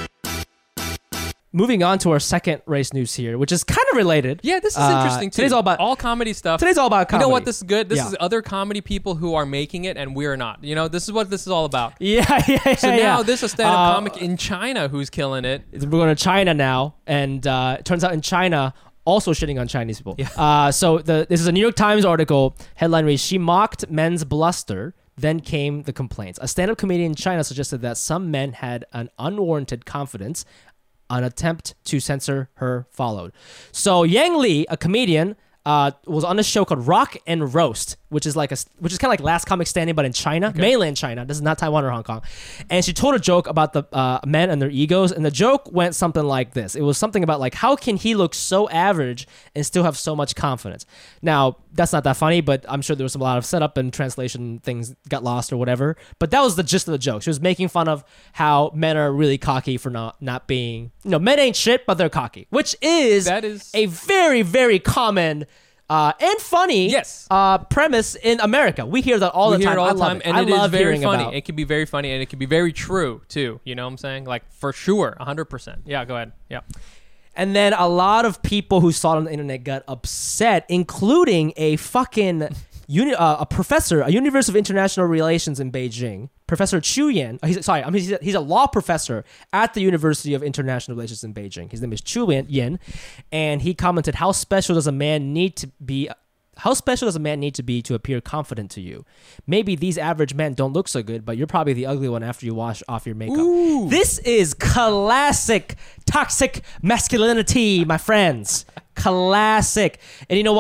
Moving on to our second race news here, which is kind of related. Yeah, this is Uh, interesting too. today's all about- all comedy stuff. Today's all about You comedy. know what? This is good. This Yeah. is other comedy people who are making it, and we're not. You know, this is what this is all about. Yeah, yeah, yeah. So yeah. now this is a stand-up Uh, comic in China who's killing it. We're going to China now, and uh, it turns out in China, also shitting on Chinese people. Uh, so the this is a New York Times article. Headline reads: She mocked men's bluster. Then came the complaints. A stand-up comedian in China suggested that some men had an unwarranted confidence. An attempt to censor her followed. So Yang Li, a comedian, uh, was on a show called Rock and Roast, which is like a, which is kind of like Last Comic Standing, but in China, mainland China. This is not Taiwan or Hong Kong. And she told a joke about the uh, men and their egos, and the joke went something like this. It was something about like, how can he look so average and still have so much confidence? Now, that's not that funny, but I'm sure there was a lot of setup and translation things got lost or whatever. But that was the gist of the joke. She was making fun of how men are really cocky for not not being, you know, men ain't shit, but they're cocky, which is That is- a very, very common uh, and funny Yes. uh, premise in America. We hear that all We the hear time. it all I the love time, it. and I it is love very hearing funny. about. It can be very funny, and it can be very true too. You know what I'm saying? Like for sure, one hundred percent. Yeah, go ahead. Yeah. And then a lot of people who saw it on the internet got upset, including a fucking uni- uh, a professor, a University of International Relations in Beijing, Professor Chu Yan. uh, He's sorry, I mean he's a, he's a law professor at the University of International Relations in Beijing. His name is Chu Yan- Yan, and he commented, "How special does a man need to be?" How special does a man need to be to appear confident to you? Maybe these average men don't look so good, but you're probably the ugly one after you wash off your makeup. Ooh. This is classic toxic masculinity, my friends. Classic. And you know what?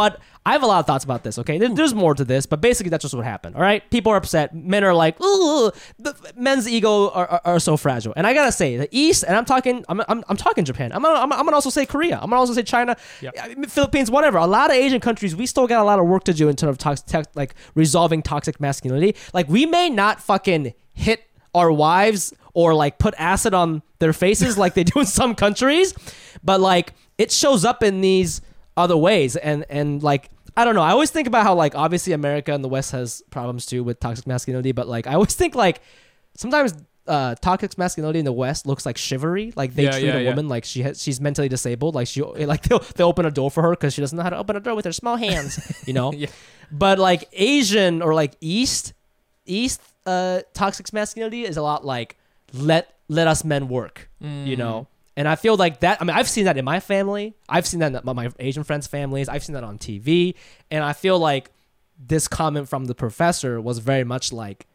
I have a lot of thoughts about this. Okay, there, there's more to this, but basically that's just what happened. All right, people are upset. Men are like, ooh, the men's ego are, are, are so fragile. And I gotta say, the East, and I'm talking, I'm I'm, I'm talking Japan. I'm gonna, I'm, I'm gonna also say Korea. I'm gonna also say China, Yep. Philippines, whatever. A lot of Asian countries, we still got a lot of work to do in terms of tox, tex, like resolving toxic masculinity. Like we may not fucking hit our wives or like put acid on their faces like they do in some countries, but like it shows up in these other ways. And and like I don't know, I always think about how like obviously America and the West has problems too with toxic masculinity, but like I always think like sometimes uh toxic masculinity in the West looks like chivalry, like they Yeah, treat yeah, a yeah. woman like she has she's mentally disabled, like she like they'll, they'll open a door for her because she doesn't know how to open a door with her small hands, you know. Yeah. But like Asian or like East East uh toxic masculinity is a lot like let let us men work, Mm. you know. And I feel like that, I mean, I've seen that in my family. I've seen that in my, my Asian friends' families. I've seen that on T V. And I feel like this comment from the professor was very much like,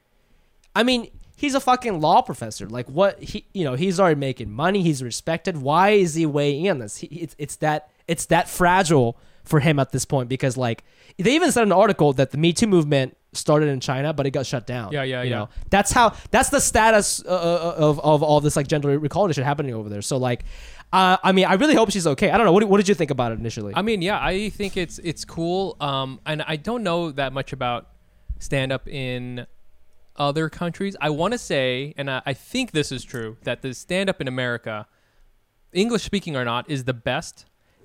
I mean, he's a fucking law professor. Like what he, you know, he's already making money. He's respected. Why is he weighing in on this? He, it's, it's that, it's that fragile for him at this point because like they even said in an article that the Me Too movement started in China, but it got shut down. Yeah, yeah, you yeah. know? That's how. That's the status uh, of of all this like gender equality shit happening over there. So like, uh, I mean, I really hope she's okay. I don't know. What, what did you think about it initially? I mean, yeah, I think it's it's cool. Um, and I don't know that much about stand up in other countries. I want to say, and I, I think this is true, that the stand up in America, English speaking or not, is the best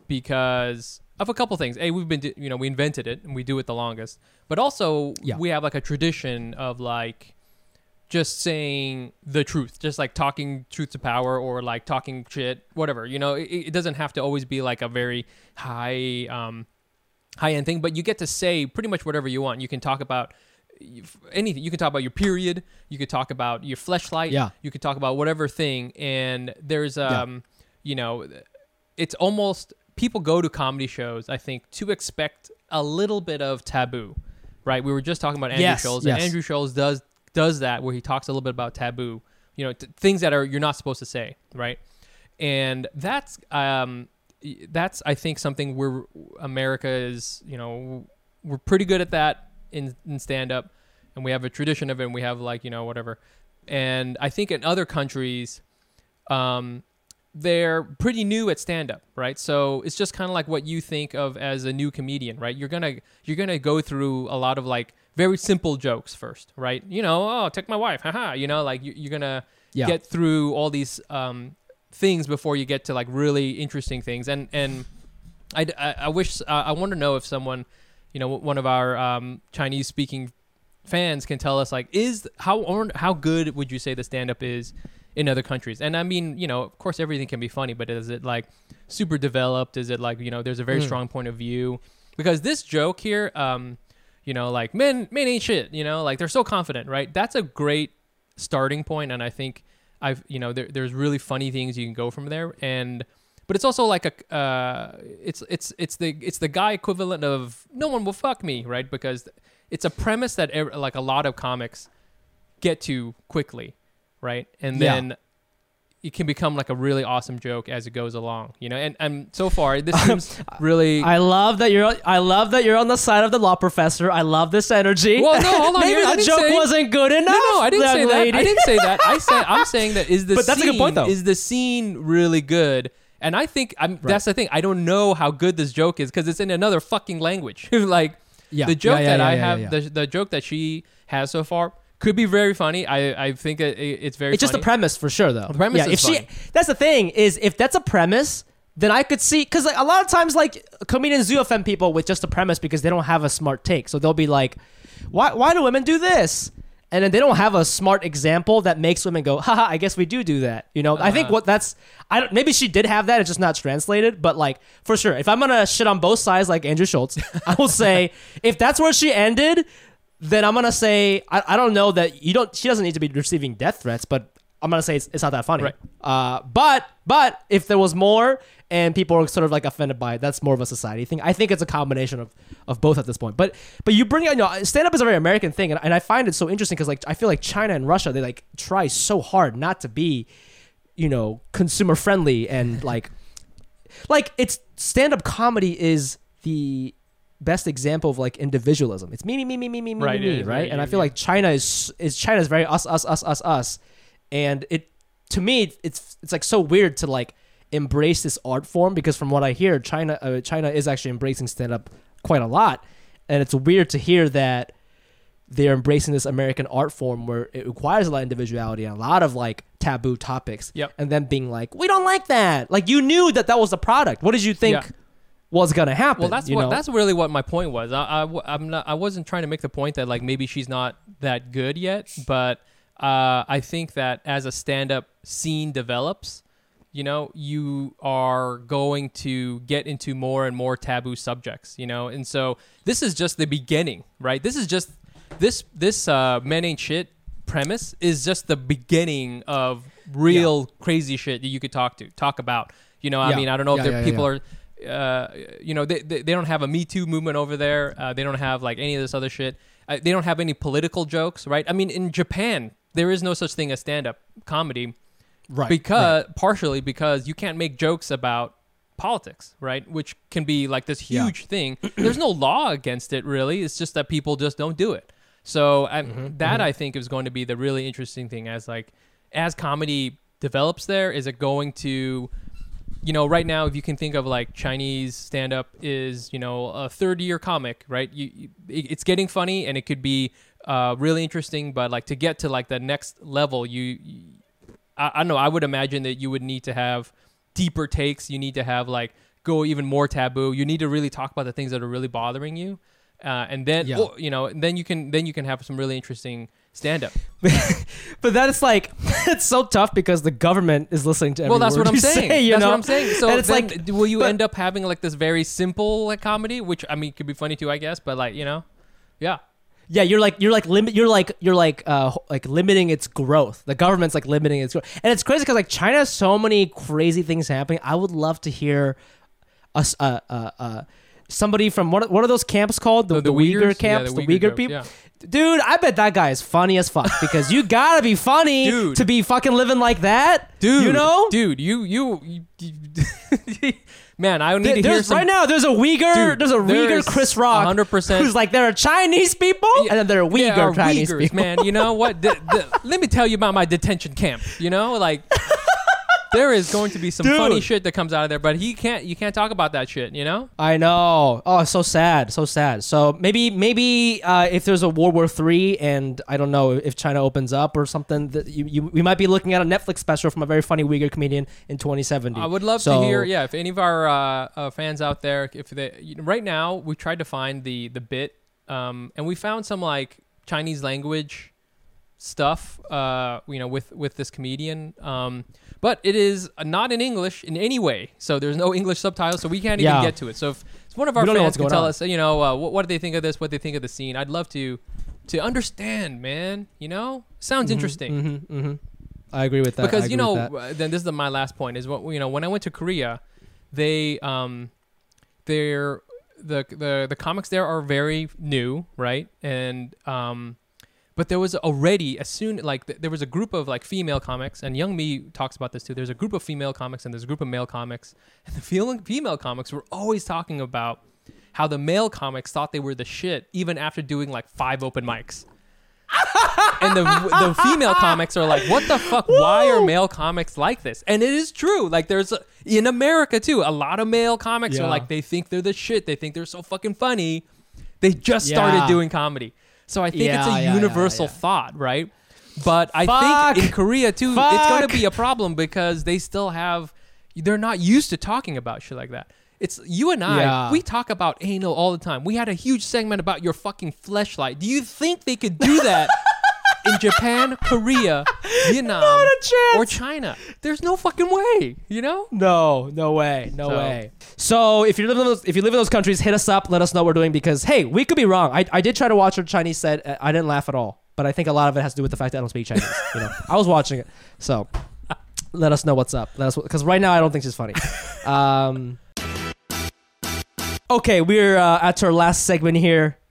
because of a couple things. A, we've been, do- you know, we invented it and we do it the longest. But also, Yeah. we have like a tradition of like just saying the truth, just like talking truth to power or like talking shit, whatever. You know, it, it doesn't have to always be like a very high, um, high end thing, but you get to say pretty much whatever you want. You can talk about anything. You can talk about your period. You could talk about your fleshlight. Yeah. You could talk about whatever thing. And there's, um, you know, it's almost, people go to comedy shows, I think, to expect a little bit of taboo, right? We were just talking about Andrew Yes, Schultz, yes. and Andrew Schultz does does that where he talks a little bit about taboo, you know, t- things that are you're not supposed to say, right? And that's um, that's I think something where America is, you know, we're pretty good at that in, in stand up, and we have a tradition of it, and we have like, you know, whatever. And I think in other countries, um, they're pretty new at stand-up, right? So it's just kind of like what you think of as a new comedian, right? You're gonna you're gonna go through a lot of like very simple jokes first, right? You know, oh, take my wife, haha. You know, like you, you're gonna Yeah. get through all these um, things before you get to like really interesting things. And and I, I, I wish uh, I want to know if someone, you know, one of our um, Chinese-speaking fans can tell us like is how or how good would you say the stand-up is in other countries? And I mean, you know, of course everything can be funny, but is it like super developed? Is it like, you know, there's a very Mm. strong point of view? Because this joke here, um, you know, like men, men ain't shit, you know, like they're so confident, right? That's a great starting point. And I think I've, you know, there, there's really funny things you can go from there. And, but it's also like a, uh, it's, it's, it's the, it's the guy equivalent of no one will fuck me, right? Because it's a premise that ev- like a lot of comics get to quickly. Right. And Yeah. then it can become like a really awesome joke as it goes along, you know, and, and so far this seems really, I love that you're. I love that you're on the side of the law professor. I love this energy. well, no, hold on. Maybe here. I the didn't joke say, wasn't good enough. no, no, I didn't young say lady. that. I didn't say that. I said, I'm saying that is the But that's a scene, good point, though. is the scene really good? And I think I'm, that's the thing. I don't know how good this joke is because it's in another fucking language. Like Yeah. the joke Yeah, yeah, that yeah, I yeah, have, yeah. The, the joke that she has so far could be very funny. I, I think it, it's very It's just funny. a premise for sure, though. The premise yeah, is if she, funny. that's the thing is if that's a premise, then I could see because like a lot of times like comedians do offend people with just a premise because they don't have a smart take. So they'll be like, "Why? Why do women do this?" And then they don't have a smart example that makes women go, "Haha, I guess we do do that." You know, I think Uh-huh. what that's I don't maybe she did have that, it's just not translated. But like for sure, if I'm gonna shit on both sides like Andrew Schultz, I will say if that's where she ended. Then I'm gonna say I, I don't know that you don't. She doesn't need to be receiving death threats, but I'm gonna say it's, it's not that funny. Right. Uh, but but if there was more and people are sort of like offended by it, that's more of a society thing. I think it's a combination of, of both at this point. But but you bring you know stand up is a very American thing, and, and I find it so interesting because like I feel like China and Russia they like try so hard not to be, you know, consumer friendly and like like it's stand up comedy is the best example of like individualism. It's me, me, me, me, me, me, me, Right, me, it me, is right? very And I you, feel yeah. like China is is China is very us, us, us, us, us, and it to me it's it's like so weird to like embrace this art form because from what I hear, China uh, China is actually embracing stand up quite a lot, and it's weird to hear that they're embracing this American art form where it requires a lot of individuality and a lot of like taboo topics. Yep. And then being like, we don't like that. Like you knew that that was the product. What did you think Yeah. was gonna happen? Well, that's you what know? that's really what my point was. I, I w- I'm not. I wasn't trying to make the point that like maybe she's not that good yet, but uh, I think that as a stand-up scene develops, you know, you are going to get into more and more taboo subjects. You know, and so this is just the beginning, right? This is just this this uh, Men Ain't Shit premise is just the beginning of real crazy shit that you could talk to talk about. You know, I Yeah. mean, I don't know if Yeah, there yeah, people yeah. are. Uh, you know, they, they they don't have a Me Too movement over there. Uh, they don't have like any of this other shit. Uh, they don't have any political jokes, right? I mean, in Japan, there is no such thing as stand-up comedy, right. because right. partially because you can't make jokes about politics, right? Which can be like this Yeah. huge thing. There's no law against it, really. It's just that people just don't do it. So I, Mm-hmm, that I think is going to be the really interesting thing as like as comedy develops. There is it going to you know, right now, if you can think of like Chinese stand-up is, you know, a third-year comic, right? You, you, it's getting funny and it could be uh, really interesting, but like to get to like the next level, you, you I, I don't know, I would imagine that you would need to have deeper takes. You need to have like go even more taboo. You need to really talk about the things that are really bothering you, uh, and then Yeah. or, you know, and then you can then you can have some really interesting stand-up. But that is like it's so tough because the government is listening to every Well, that's word what I'm you saying. say, you that's know? what I'm saying. So And it's then, like, d- will you but- end up having like this very simple like comedy, which I mean could be funny too, I guess, but like you know, yeah, Yeah, you're like you're like limit you're like you're like uh h- like limiting its growth. The government's like limiting its growth, and it's crazy because like China has so many crazy things happening. I would love to hear us uh uh uh somebody from what what are those camps called? The, The- the, the Uyghur Uyghurs? Yeah, camps, the the Uyghur Uyghur jokes, people. yeah. Dude, I bet that guy is funny as fuck because you gotta be funny Dude. to be fucking living like that, dude, You know, dude, you you, you, you man, I need There- to hear there's some. right now. There's a Uyghur. Dude, there's a Uyghur there's Chris Rock, one hundred percent who's like there are Chinese people, and then there are Uyghur There are Chinese Uyghurs, people. man. You know what? The- the- let me tell you about my detention camp. You know, like there is going to be some Dude. funny shit that comes out of there, but he can't. You can't talk about that shit. You know. I know. Oh, so sad, so sad. So maybe, maybe uh, if there's a World War Three, and I don't know if China opens up or something, that you, you we might be looking at a Netflix special from a very funny Uyghur comedian in twenty seventy. I would love So- to hear, yeah, if any of our uh, uh, fans out there, if they, you know, right now we tried to find the the bit, um, and we found some like Chinese language stuff, uh, you know, with with this comedian, um, but it is not in English in any way, so there's no English subtitles, so we can't Yeah. even get to it. So if, if one of our We don't know fans what's can going tell on. us, you know, uh, what, what do they think of this, what they think of the scene, I'd love to to understand, man. You know, sounds interesting. Mm-hmm, mm-hmm. I agree with that. I Because agree you know, with that. uh, then this is the, my last point is what you know when I went to Korea, they um, they're the the the comics there are very new, right? And um, but there was already as soon like th- there was a group of like female comics, and Young Me talks about this too. There's a group of female comics and there's a group of male comics, and the female female comics were always talking about how the male comics thought they were the shit even after doing like five open mics. And the the female comics are like, what the fuck? Why are male comics like this? And it is true. Like there's a, in America too, a lot of male comics Yeah. are like they think they're the shit. They think they're so fucking funny. They just started Yeah. doing comedy. So I think it's Yeah, a yeah, universal yeah, yeah. thought, right? But I Fuck. think in Korea too, it's going to Fuck. be a problem because they still have they're not used to talking about shit like that. It's you and I, Yeah. we talk about anal all the time. We had a huge segment about your fucking fleshlight. Do you think they could do that in Japan, Korea, Vietnam, Not a chance. or China? There's no fucking way, you know? No, no way, no So- way. So if you live in those, if you live in those countries, hit us up. Let us know what we're doing because hey, we could be wrong. I, I did try to watch a Chinese set. uh, I didn't laugh at all, but I think a lot of it has to do with the fact that I don't speak Chinese. You know, I was watching it, so let us know what's up. Let us because right now I don't think she's funny. Um, okay, we're uh, at our last segment here.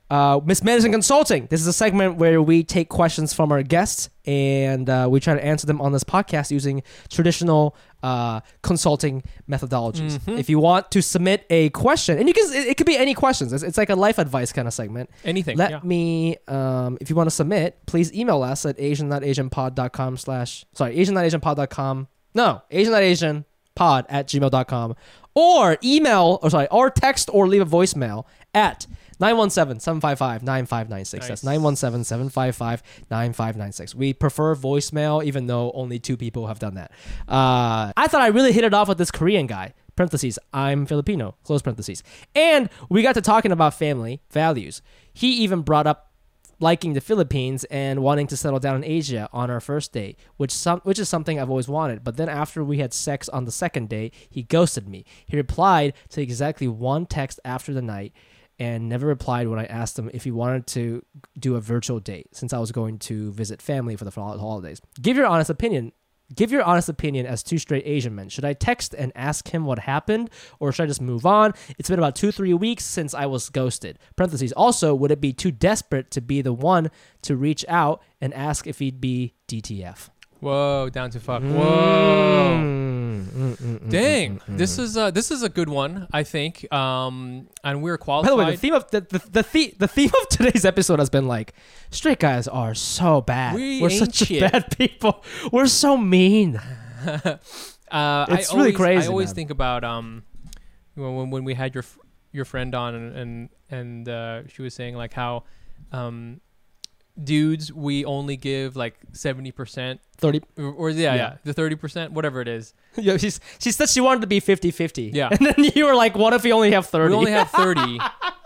Uh, Mismanaging Consulting. This is a segment where we take questions from our guests and uh, we try to answer them on this podcast using traditional uh, consulting methodologies. Mm-hmm. If you want to submit a question, and you can, it, it could be any questions. It's, it's like a life advice kind of segment. Anything. Let yeah. me, um, if you want to submit, please email us at asian.asianpod.com slash, sorry, asian.asianpod.com. No, asian.asianpod at gmail.com. Or email, or sorry, or text or leave a voicemail at nine one seven, seven five five, nine five nine six. Nice. That's nine one seven, seven five five, nine five nine six. We prefer voicemail, even though only two people have done that. Uh, I thought I really hit it off with this Korean guy. Parentheses, I'm Filipino, close parentheses. And we got to talking about family values. He even brought up liking the Philippines and wanting to settle down in Asia on our first date, which some which is something I've always wanted. But then after we had sex on the second date, he ghosted me. He replied to exactly one text after the night and never replied when I asked him if he wanted to do a virtual date since I was going to visit family for the holidays. Give your honest opinion. Give your honest opinion as two straight Asian men. Should I text and ask him what happened, or should I just move on? It's been about two, three weeks since I was ghosted. Parentheses. Also, would it be too desperate to be the one to reach out and ask if he'd be D T F? Whoa, down to fuck. Whoa. Mm, mm, mm, mm, Dang. mm, mm, This mm. is uh this is a good one, I think. Um and we're qualified. By the way, the theme of the the, the, the, the theme of today's episode has been like, straight guys are so bad. We We're ain't such shit. bad people. We're so mean. uh, It's I really always, crazy, I always man. think about um when when, when we had your f- your friend on and and, and uh, she was saying like how um dudes we only give like seventy percent thirty. or, or yeah, Yeah. yeah the thirty percent whatever it is. Yeah, she's, she said she wanted to be fifty-fifty. Yeah. And then you were like, what if we only have thirty? We only have thirty,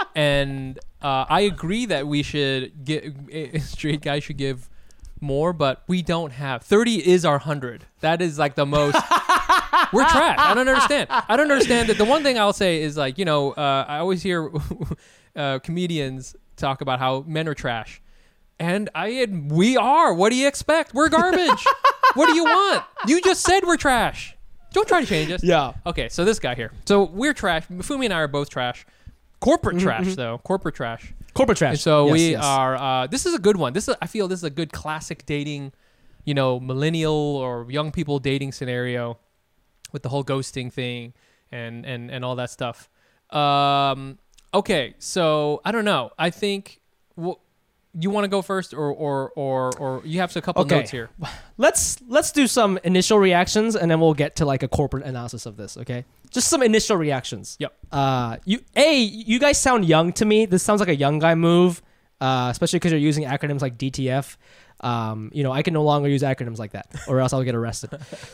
and uh, I agree that we should get straight guys should give more, but we don't have thirty. Is our hundred? That is like the most. We're trash. I don't understand. I don't understand that. The one thing I'll say is like you know uh, I always hear uh, comedians talk about how men are trash, and I ad- we are. What do you expect? We're garbage. What do you want? You just said we're trash. Don't try to change us. Yeah. Okay, so this guy here. So we're trash. Fumi and I are both trash. Corporate Mm-hmm, trash, mm-hmm. though. Corporate trash. Corporate trash. And so Yes, we yes. are. Uh, this is a good one. This is. I feel this is a good classic dating, you know, millennial or young people dating scenario, with the whole ghosting thing and and and all that stuff. Um. Okay, so I don't know. I think. Well, you want to go first, or or or or you have a couple Okay. notes here. Let's let's do some initial reactions and then we'll get to like a corporate analysis of this, okay? Just some initial reactions. Yep. Uh you A, you guys sound young to me. This sounds like a young guy move, uh, especially because you're using acronyms like D T F. Um, you know, I can no longer use acronyms like that or else I'll get arrested.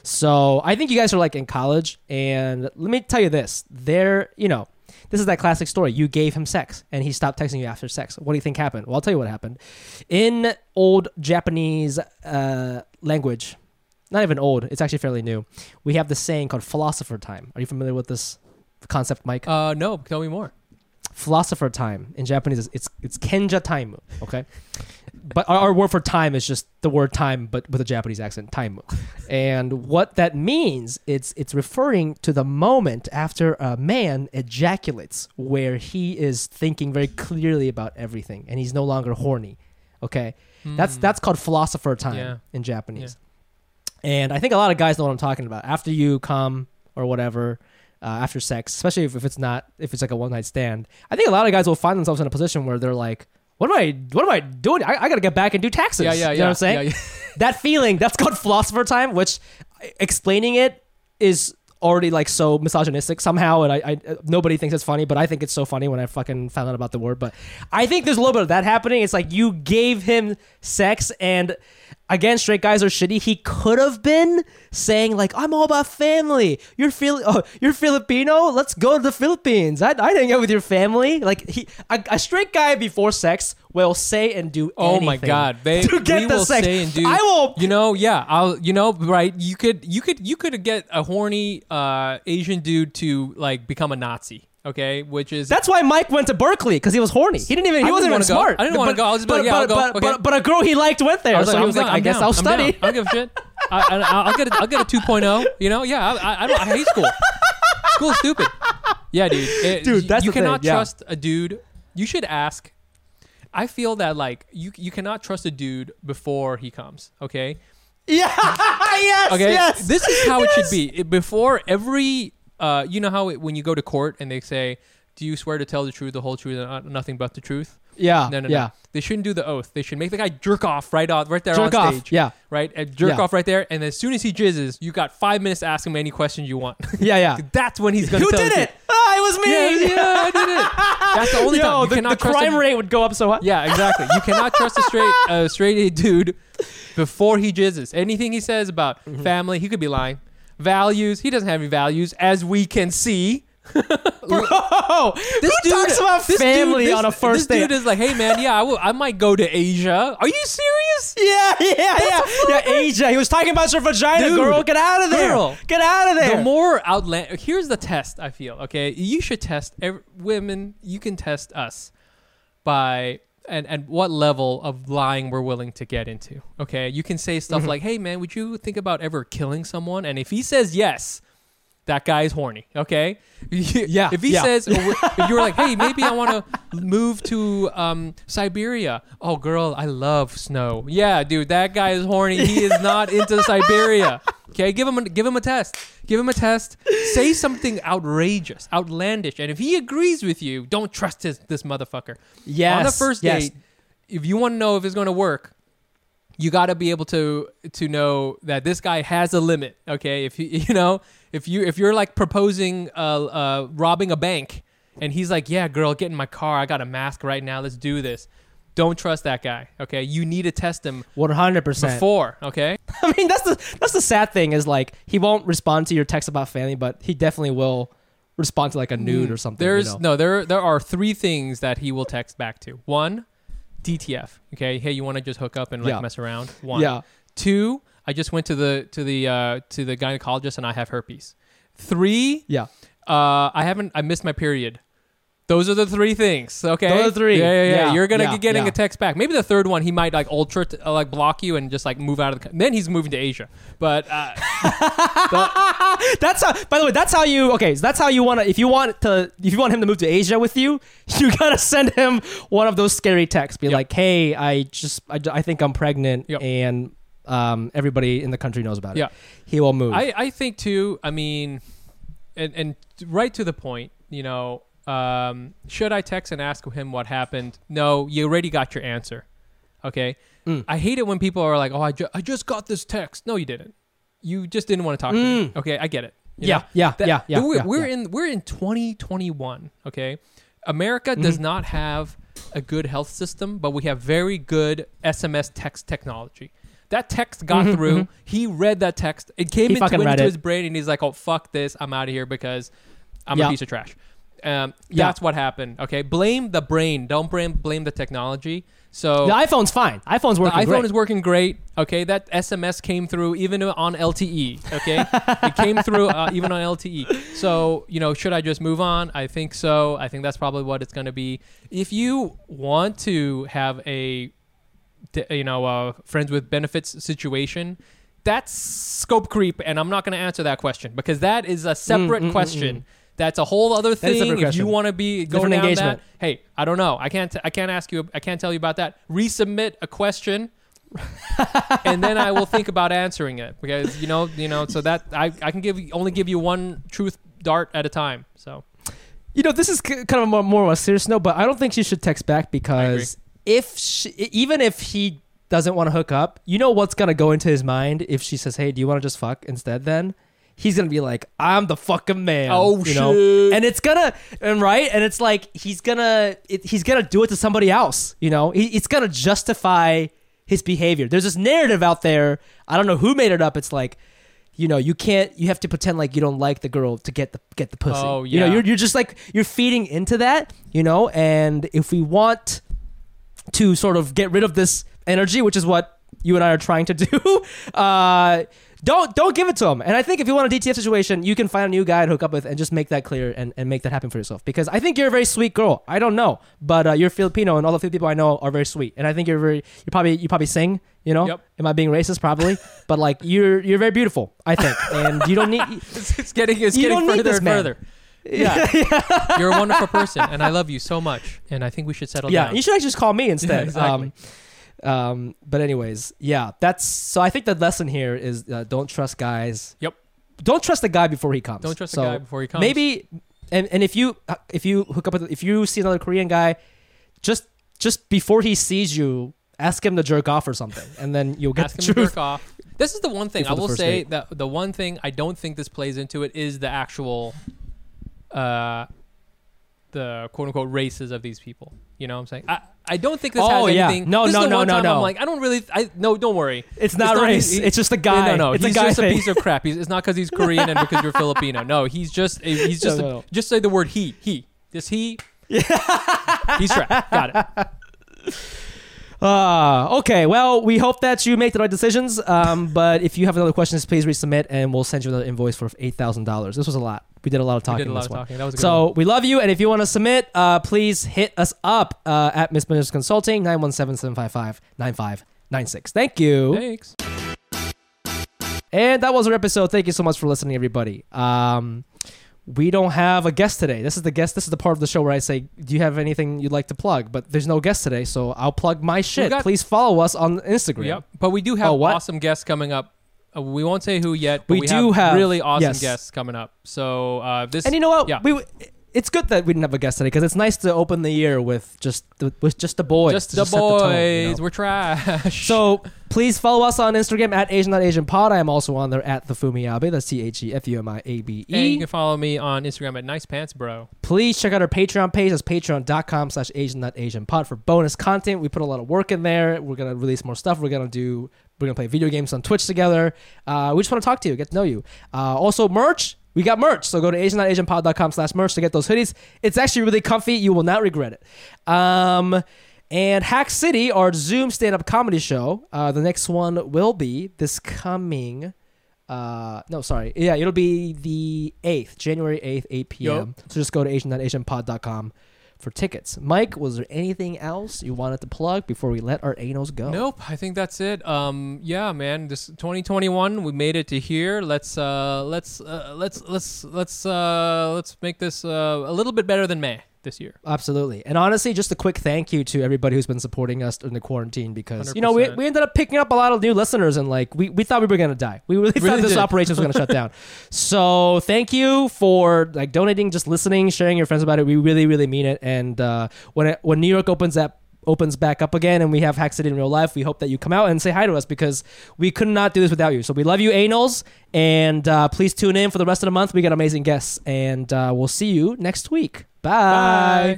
So I think you guys are like in college, and let me tell you this. There, you know, this is that classic story. You gave him sex and he stopped texting you after sex. What do you think happened? Well, I'll tell you what happened. In old Japanese uh, language, not even old, it's actually fairly new, we have this saying called philosopher time. Are you familiar with this concept, Mike? Uh, no, tell me more. Philosopher time in Japanese is it's it's kenja time, okay? But our, our word for time is just the word time, but with a Japanese accent, time. And what that means, it's it's referring to the moment after a man ejaculates, where he is thinking very clearly about everything, and he's no longer horny. Okay, that's that's called philosopher time Yeah. in Japanese. And I think a lot of guys know what I'm talking about. After you come or whatever. Uh, after sex, especially if, if it's not if it's like a one night stand, I think a lot of guys will find themselves in a position where they're like, "What am I? What am I doing? I, I got to get back and do taxes." Yeah, yeah, you yeah. know what I'm saying? Yeah, yeah. That feeling, that's called philosopher time. Which explaining it is already like so misogynistic somehow, and I, I nobody thinks it's funny, but I think it's so funny when I fucking found out about the word. But I think there's a little bit of that happening. It's like you gave him sex, and again, straight guys are shitty. He could have been saying like, "I'm all about family. You're Fili- oh, you're Filipino. Let's go to the Philippines. I I hang out with your family." Like he, a, a straight guy before sex will say and do. Oh my anything God! They to get we the will sex. say and do. I will. You know, yeah. I'll. You know, right? You could. You could. You could get a horny uh, Asian dude to like become a Nazi. Okay, which is That's why Mike went to Berkeley, because he was horny. He didn't even. He I wasn't even didn't wanna go. smart. I didn't wanna But- go. I was just like, but, yeah, I'll but, go. but, Okay. but, but a girl he liked went there, I was so like, he I'm was like, down, I I'm guess down, I'll I'm study. down. I'll give a shit. I, I, I'll get. A, I'll get a two point oh. You know, yeah. I, I, I don't. I hate school. School's stupid. Yeah, dude. It- Dude, that's you the thing, cannot yeah. trust a dude. You should ask. I feel that like you you cannot trust a dude before he comes. Okay. Yeah. yes. Okay. Yes. This is how yes. it should be. It, before every, uh, you know how it, when you go to court and they say, "Do you swear to tell the truth, the whole truth, and not- nothing but the truth?" Yeah. No, no, yeah. no. They shouldn't do the oath. They should make the guy jerk off right off, right there Jerk on off. stage. Yeah. Right. And jerk Yeah. off right there. And as soon as he jizzes, you got five minutes to ask him any questions you want. Yeah. Yeah. That's when he's gonna. Who tell did the it? Ah, it was me. Yeah, yeah, I did it. That's the only Yo, time you the, cannot the trust crime a, rate would go up so high. Yeah, exactly. You cannot trust a straight uh, straight A dude before he jizzes. Anything he says about Mm-hmm. family, he could be lying. Values, he doesn't have any values, as we can see. Bro, This who talks about this family dude- on a this- first this date? dude is like, hey man, yeah, I, will, I might go to Asia. Are you serious? Yeah, yeah, yeah. Yeah, Asia. He was talking about your vagina, Dude, girl. Get out of there. girl. Get out of there. The more outland. Here's the test. I feel okay. You should test every, women. You can test us by and and what level of lying we're willing to get into. Okay, you can say stuff Mm-hmm. like, "Hey man, would you think about ever killing someone?" And if he says yes, that guy is horny. Okay. Yeah, If he yeah. says, or if you're like, "Hey, maybe I want to move to um, Siberia." Oh, girl, I love snow. Yeah, dude, that guy is horny. He is not into Siberia. Okay, give him a, give him a test. Give him a test. Say something outrageous, outlandish, and if he agrees with you, don't trust his this motherfucker. Yes. On the first yes. date, if you want to know if it's going to work, you got to be able to to know that this guy has a limit. Okay, if he, you know, if you if you're like proposing uh, uh robbing a bank, and he's like, "Yeah, girl, get in my car. I got a mask right now. Let's do this." Don't trust that guy. Okay, you need to test him one hundred percent. before. Okay, I mean, that's the that's the sad thing is like he won't respond to your text about family, but he definitely will respond to like a nude or something. there's you know? no there there are three things that he will text back to. One, D T F. Okay, hey, you want to just hook up and like Yeah. mess around? One. Yeah. Two, I just went to the to the uh, to the gynecologist and I have herpes. Three, Yeah. uh, I haven't I missed my period. Those are the three things. Okay, Those are the three. Yeah, yeah, yeah. Yeah, You're gonna yeah, be getting yeah. a text back. Maybe the third one, he might like ultra t- uh, like block you and just like move out of the. Co- then he's moving to Asia. But uh, That's how. By the way, that's how you. Okay, so that's how you want to. If you want to, if you want him to move to Asia with you, you gotta send him one of those scary texts. Be Yep. like, "Hey, I just, I, I think I'm pregnant, Yep. and um, everybody in the country knows about it." Yeah. He will move. I, I think too. I mean, and and right to the point. You know, um, should I text and ask him what happened? No, you already got your answer. Okay. Mm. I hate it when people are like, "Oh, I, ju- I just got this text." No, you didn't. You just didn't want to talk to me. Mm. Okay, I get it. You yeah, know? yeah, That- yeah, yeah. We're, yeah, we're yeah. in we're in twenty twenty-one. Okay, America Mm-hmm. does not have a good health system, but we have very good S M S text technology. That text got Mhm, through. mhm. He read that text. It came He into, fucking went read into it. his brain, and he's like, "Oh fuck this! I'm out of here because I'm Yeah. a piece of trash." Um, Yeah. That's what happened. Okay, blame the brain. Don't blame blame the technology. So The iPhone's fine. iPhone's the working iPhone great. is working great. Okay, that S M S came through even on L T E. Okay, it came through uh, even on L T E. So you know, should I just move on? I think so. I think that's probably what it's going to be. If you want to have a, d- you know, uh, friends with benefits situation, that's scope creep, and I'm not going to answer that question because that is a separate mm, mm, question. mm. That's a whole other That is a thing. separate If you question. want to be go Different down engagement. that, hey, I don't know. I can't. I can't ask you. I can't tell you about that. Resubmit a question, and then I will think about answering it because you know, you know. So that I, I can give you- only give you one truth dart at a time. So You know, this is k- kind of more, more of a serious note, but I don't think she should text back because if she, even if he doesn't want to hook up, you know what's gonna go into his mind if she says, "Hey, do you want to just fuck instead?" Then he's gonna be like, "I'm the fucking man." Oh, you know? shit. And it's gonna and right, and it's like he's gonna it, he's gonna do it to somebody else. You know, he, it's gonna justify his behavior. There's this narrative out there. I don't know who made it up. It's like, you know, you can't. You have to pretend like you don't like the girl to get the get the pussy. Oh, You know, yeah. you're you're just like you're feeding into that. You know, and if we want to sort of get rid of this energy, which is what you and I are trying to do, uh, don't don't give it to him. And I think if you want a D T F situation, you can find a new guy to hook up with and just make that clear and, and make that happen for yourself. Because I think you're a very sweet girl. I don't know, but uh, you're Filipino, and all the Filipino people I know are very sweet. And I think you're very you probably you probably sing. You know, Yep. am I being racist? Probably, but like you're you're very beautiful. I think, and you don't need. it's, it's getting it's You getting don't need further this and man. further. Yeah. You're a wonderful person, and I love you so much. And I think we should settle Yeah, down. you should actually just call me instead. Yeah, exactly. Um, um, but anyways, yeah, that's so. I think the lesson here is uh, don't trust guys. Yep. Don't trust the guy before he comes. Don't trust so the guy before he comes. Maybe, and and if you uh, if you hook up with if you see another Korean guy, just just before he sees you, ask him to jerk off or something, and then you'll get ask the him truth. to jerk off. This is the one thing I Before the will first say date. that the one thing I don't think this plays into it is the actual, uh, the quote unquote races of these people. You know what I'm saying? I, I don't think this Oh, has yeah. anything. No, this no, is the no, one no, time no. I'm like, I don't really. I no, don't worry. It's not race. he- It's just a guy. No, no, no. It's he's a guy just thing. a piece of crap. He's, it's not because he's Korean and because you're Filipino. No, he's just a, he's just No, a- no, no. just say the word he he. Just he. Yeah. He's trapped. Got it. Uh, okay, well, we hope that you make the right decisions. Um, but if you have other questions, please resubmit, and we'll send you another invoice for eight thousand dollars. This was a lot. We did a lot of We talking. did a lot this of one. talking. That was a good So one. we love you, and if you want to submit, uh, please hit us up uh, at Miss Business Consulting nine one seven, seven five five, nine five nine six. Thank you. Thanks. And that was our episode. Thank you so much for listening, everybody. Um, we don't have a guest today. This is the guest. This is the part of the show where I say, "Do you have anything you'd like to plug?" But there's no guest today, so I'll plug my shit. got- Please follow us on Instagram. Yep. But we do have Oh, what? awesome guests coming up. Uh, we won't say who yet, but We we, do have- really awesome yes. guests coming up. So uh, this And you know what? Yeah. We it's good that we didn't have a guest today because it's nice to open the year with just the, with just the boys. just to the set boys. tone, you know? We're trash. So please follow us on Instagram at Asian not Asian Pod. I am also on there at the Fumiabe. That's T H E F U M I A B and you E. can follow me on Instagram at Nice Pants Bro. Please check out our Patreon page. That's patreon.com slash Asian not Asian Pod for bonus content. We put a lot of work in there. We're gonna release more stuff. We're gonna do. We're gonna play video games on Twitch together. Uh, we just want to talk to you, get to know you. Uh, also merch. We got merch, so go to asian not asian pod dot com slash merch to get those hoodies. It's actually really comfy. You will not regret it. Um, and Hack City, our Zoom stand-up comedy show, uh, the next one will be this coming... Uh, no, sorry. Yeah, it'll be the eighth, January eighth, eight p.m. So just go to asian not asian pod dot com for tickets. Mike, was there anything else you wanted to plug before we let our anals go? Nope, I think that's it. Um, yeah, man, this twenty twenty-one, we made it to here. Let's uh, let's uh, let's let's let's uh, let's make this uh, a little bit better than May this year. Absolutely. And honestly, just a quick thank you to everybody who's been supporting us during the quarantine because, you know, we, one hundred percent. we ended up picking up a lot of new listeners and like we, we thought we were going to die. We really, Really thought this did. operation was going to shut down. So thank you for like donating, just listening, sharing your friends about it. We really, really mean it. And uh, when it, when New York opens that opens back up again and we have Hack City in real life, we hope that you come out and say hi to us because we could not do this without you. So we love you, anals, and uh, please tune in for the rest of the month. We got amazing guests, and uh, we'll see you next week. Bye. Bye.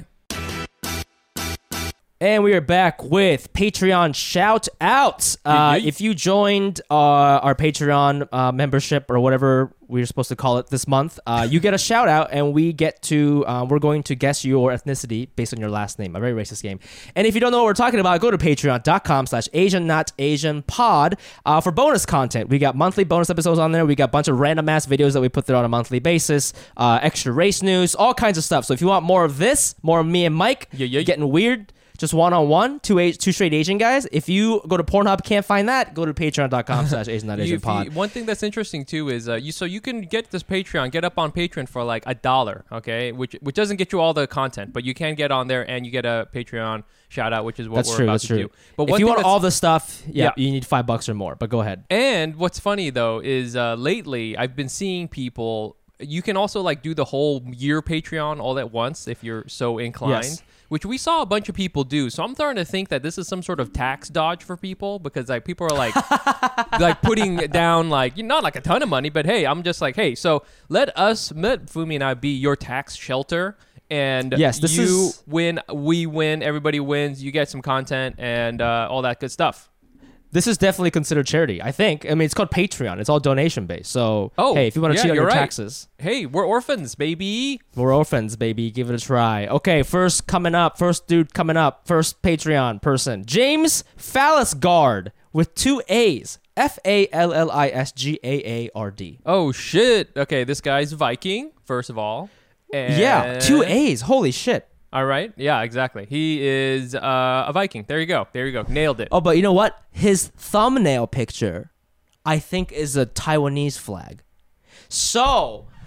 And we are back with Patreon shout outs. Uh, Yeah, yeah. if you joined uh, our Patreon uh, membership or whatever we're supposed to call it this month, uh, you get a shout out, and we get to uh, we're going to guess your ethnicity based on your last name. A very racist game. And if you don't know what we're talking about, go to patreon.com slash Asian not Asian pod uh, for bonus content. We got monthly bonus episodes on there. We got a bunch of random ass videos that we put there on a monthly basis. Uh, extra race news, all kinds of stuff. So if you want more of this, more of me and Mike Yeah, yeah. getting weird. Just one-on-one, two a- two straight Asian guys. If you go to Pornhub, can't find that, go to patreon.com slash Asian not You- Asian if pod. you- one thing that's interesting too is uh, you so you can get this Patreon, get up on Patreon for like a dollar, okay, which which doesn't get you all the content, but you can get on there and you get a Patreon shout out, which is what That's we're true, about that's to true. do. But If one you thing want that's- all the stuff, yeah, Yeah. you need five bucks or more, but go ahead. And what's funny though is uh, lately I've been seeing people. You can also like do the whole year Patreon all at once if you're so inclined, Yes. which we saw a bunch of people do. So I'm starting to think that this is some sort of tax dodge for people because like people are like like putting down like not like a ton of money, but hey, I'm just like hey, so let us, let Fumi and I be your tax shelter. And Yes, this you is- win, we win, everybody wins. You get some content and uh, all that good stuff. This is definitely considered charity, I think. I mean, it's called Patreon. It's all donation based. So, Oh, hey, if you want to yeah, cheat on you're your right. taxes, Hey, we're orphans, baby. we're orphans, baby. Give it a try. Okay, first coming up, first dude coming up, first Patreon person, James Fallisgard with two A's. F A L L I S G A A R D. Oh shit. Okay, this guy's Viking, first of all. And Yeah, two A's. Holy shit. All right. Yeah, exactly. He is uh, a Viking. There you go. There you go. Nailed it. Oh, but you know what? His thumbnail picture, I think, is a Taiwanese flag. So,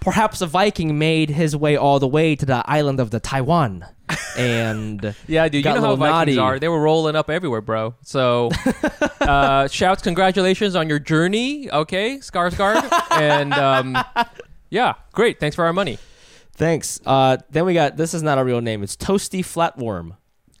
perhaps a Viking made his way all the way to the island of the Taiwan, and Yeah, dude, you got know a how little Vikings naughty. are. They were rolling up everywhere, bro. So, uh, shouts, congratulations on your journey, okay, Skarsgård. And, um, yeah, great. Thanks for our money. Thanks. Uh, then we got, this is not a real name. It's Toasty Flatworm.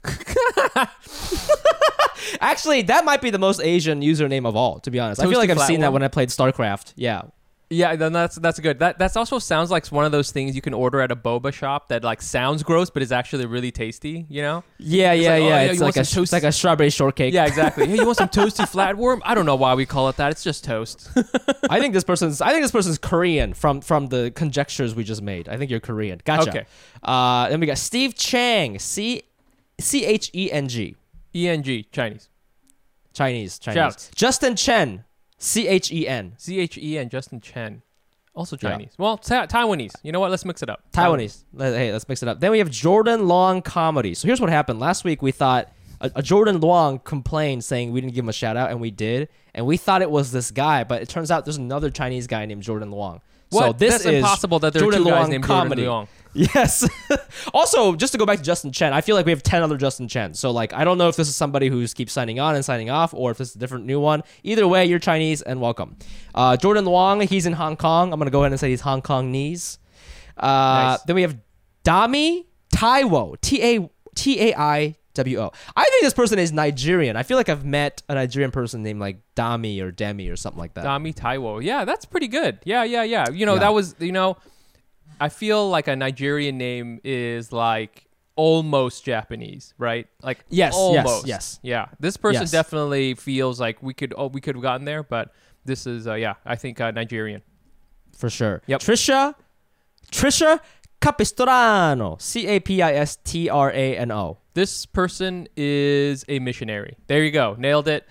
Actually, that might be the most Asian username of all, to be honest. I feel Toasty like I've seen that Flatworm? when I played StarCraft. Yeah. Yeah, then that's that's good. That that's also sounds like one of those things you can order at a boba shop that like sounds gross but is actually really tasty, you know? Yeah, yeah, like, oh, yeah. yeah, It's you like want a, some it's like a strawberry shortcake. Yeah, exactly. Hey, you want some toasty flatworm? I don't know why we call it that. It's just toast. I think this person's. I think this person's Korean from from the conjectures we just made. I think you're Korean. Gotcha. Okay. Uh, then we got Steve Chang. C C H E N G. E N G, Chinese. Chinese. Chinese. Shouts. Justin Chen. C H E N. C H E N, Justin Chen. Also Yeah. Chinese. Well, ta- Taiwanese. You know what? Let's mix it up. Taiwanese. Let- Hey, let's mix it up. Then we have Jordan Long Comedy. So here's what happened. Last week we thought a, a Jordan Long complained saying we didn't give him a shout out, and we did. And we thought it was this guy, but it turns out there's another Chinese guy named Jordan Long. So What? this That's is impossible that there are Jordan two guys Long named Comedy. Jordan Long. Yes. Also, just to go back to Justin Chen, I feel like we have ten other Justin Chen. So, like, I don't know if this is somebody who keeps signing on and signing off, or if this is a different new one. Either way, you're Chinese and welcome. Uh, Jordan Wong, he's in Hong Kong. I'm going to go ahead and say he's Hong Kongese. Uh, Nice. Then we have Dami Taiwo, T A T A I W O. I think this person is Nigerian. I feel like I've met a Nigerian person named, like, Dami or Demi or something like that. Dami Taiwo. Yeah, that's pretty good. Yeah, yeah, yeah. You know, Yeah. that was, you know, I feel like a Nigerian name is like almost Japanese, right? Like Yes, yes, almost. yes. Yeah. This person Yes. definitely feels like we could oh, we could have gotten there, but this is uh, yeah, I think uh, Nigerian. For sure. Yep. Trisha, Trisha Capistrano, C A P I S T R A N O. This person is a missionary. There you go. Nailed it.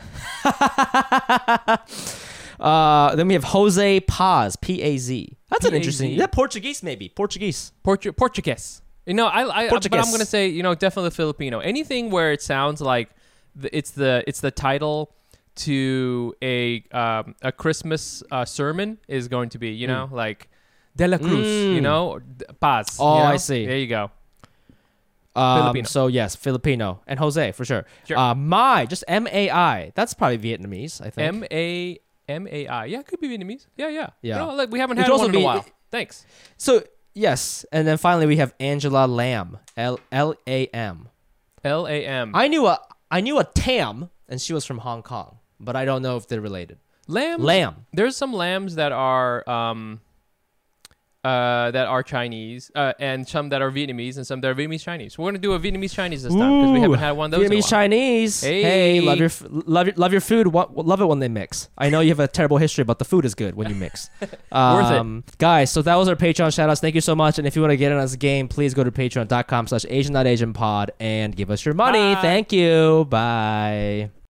Uh, then we have Jose Paz, P A Z. That's an P A Z. interesting. Yeah, Portuguese maybe. Portuguese. Portu- Portuguese. You know, I, I but Portuguese. I'm gonna say, you know, definitely Filipino. Anything where it sounds like the, it's the it's the title to a um, a Christmas uh, sermon is going to be, you know, like De La Cruz, Mm. you know, D- Paz. Oh, you know? I see. There you go. Um, Filipino. So yes, Filipino and Jose for sure. Sure. Uh, Mai, just M A I. That's probably Vietnamese. I think. M A M A I. Yeah, it could be Vietnamese. Yeah, yeah. Yeah. You know, like, we haven't It had could also one in a be- while. Thanks. So yes, and then finally we have Angela Lam, L L A M. L A M. I knew a I knew a Tam, and she was from Hong Kong, but I don't know if they're related. Lambs. Lamb. There's some lambs that are um uh that are Chinese, uh, and some that are Vietnamese, and some that are Vietnamese Chinese. We're gonna do a Vietnamese Chinese this time because we Ooh, haven't had one of those. in a Vietnamese while. Chinese. Hey. Hey, love your f- love your love your food. Wa- love it when they mix. I know you have a terrible history, but the food is good when you mix. Worth it. um, guys. So that was our Patreon shoutouts. Thank you so much. And if you want to get in on this game, please go to patreon dot com slash Asian Asian Pod and give us your money. Bye. Thank you. Bye.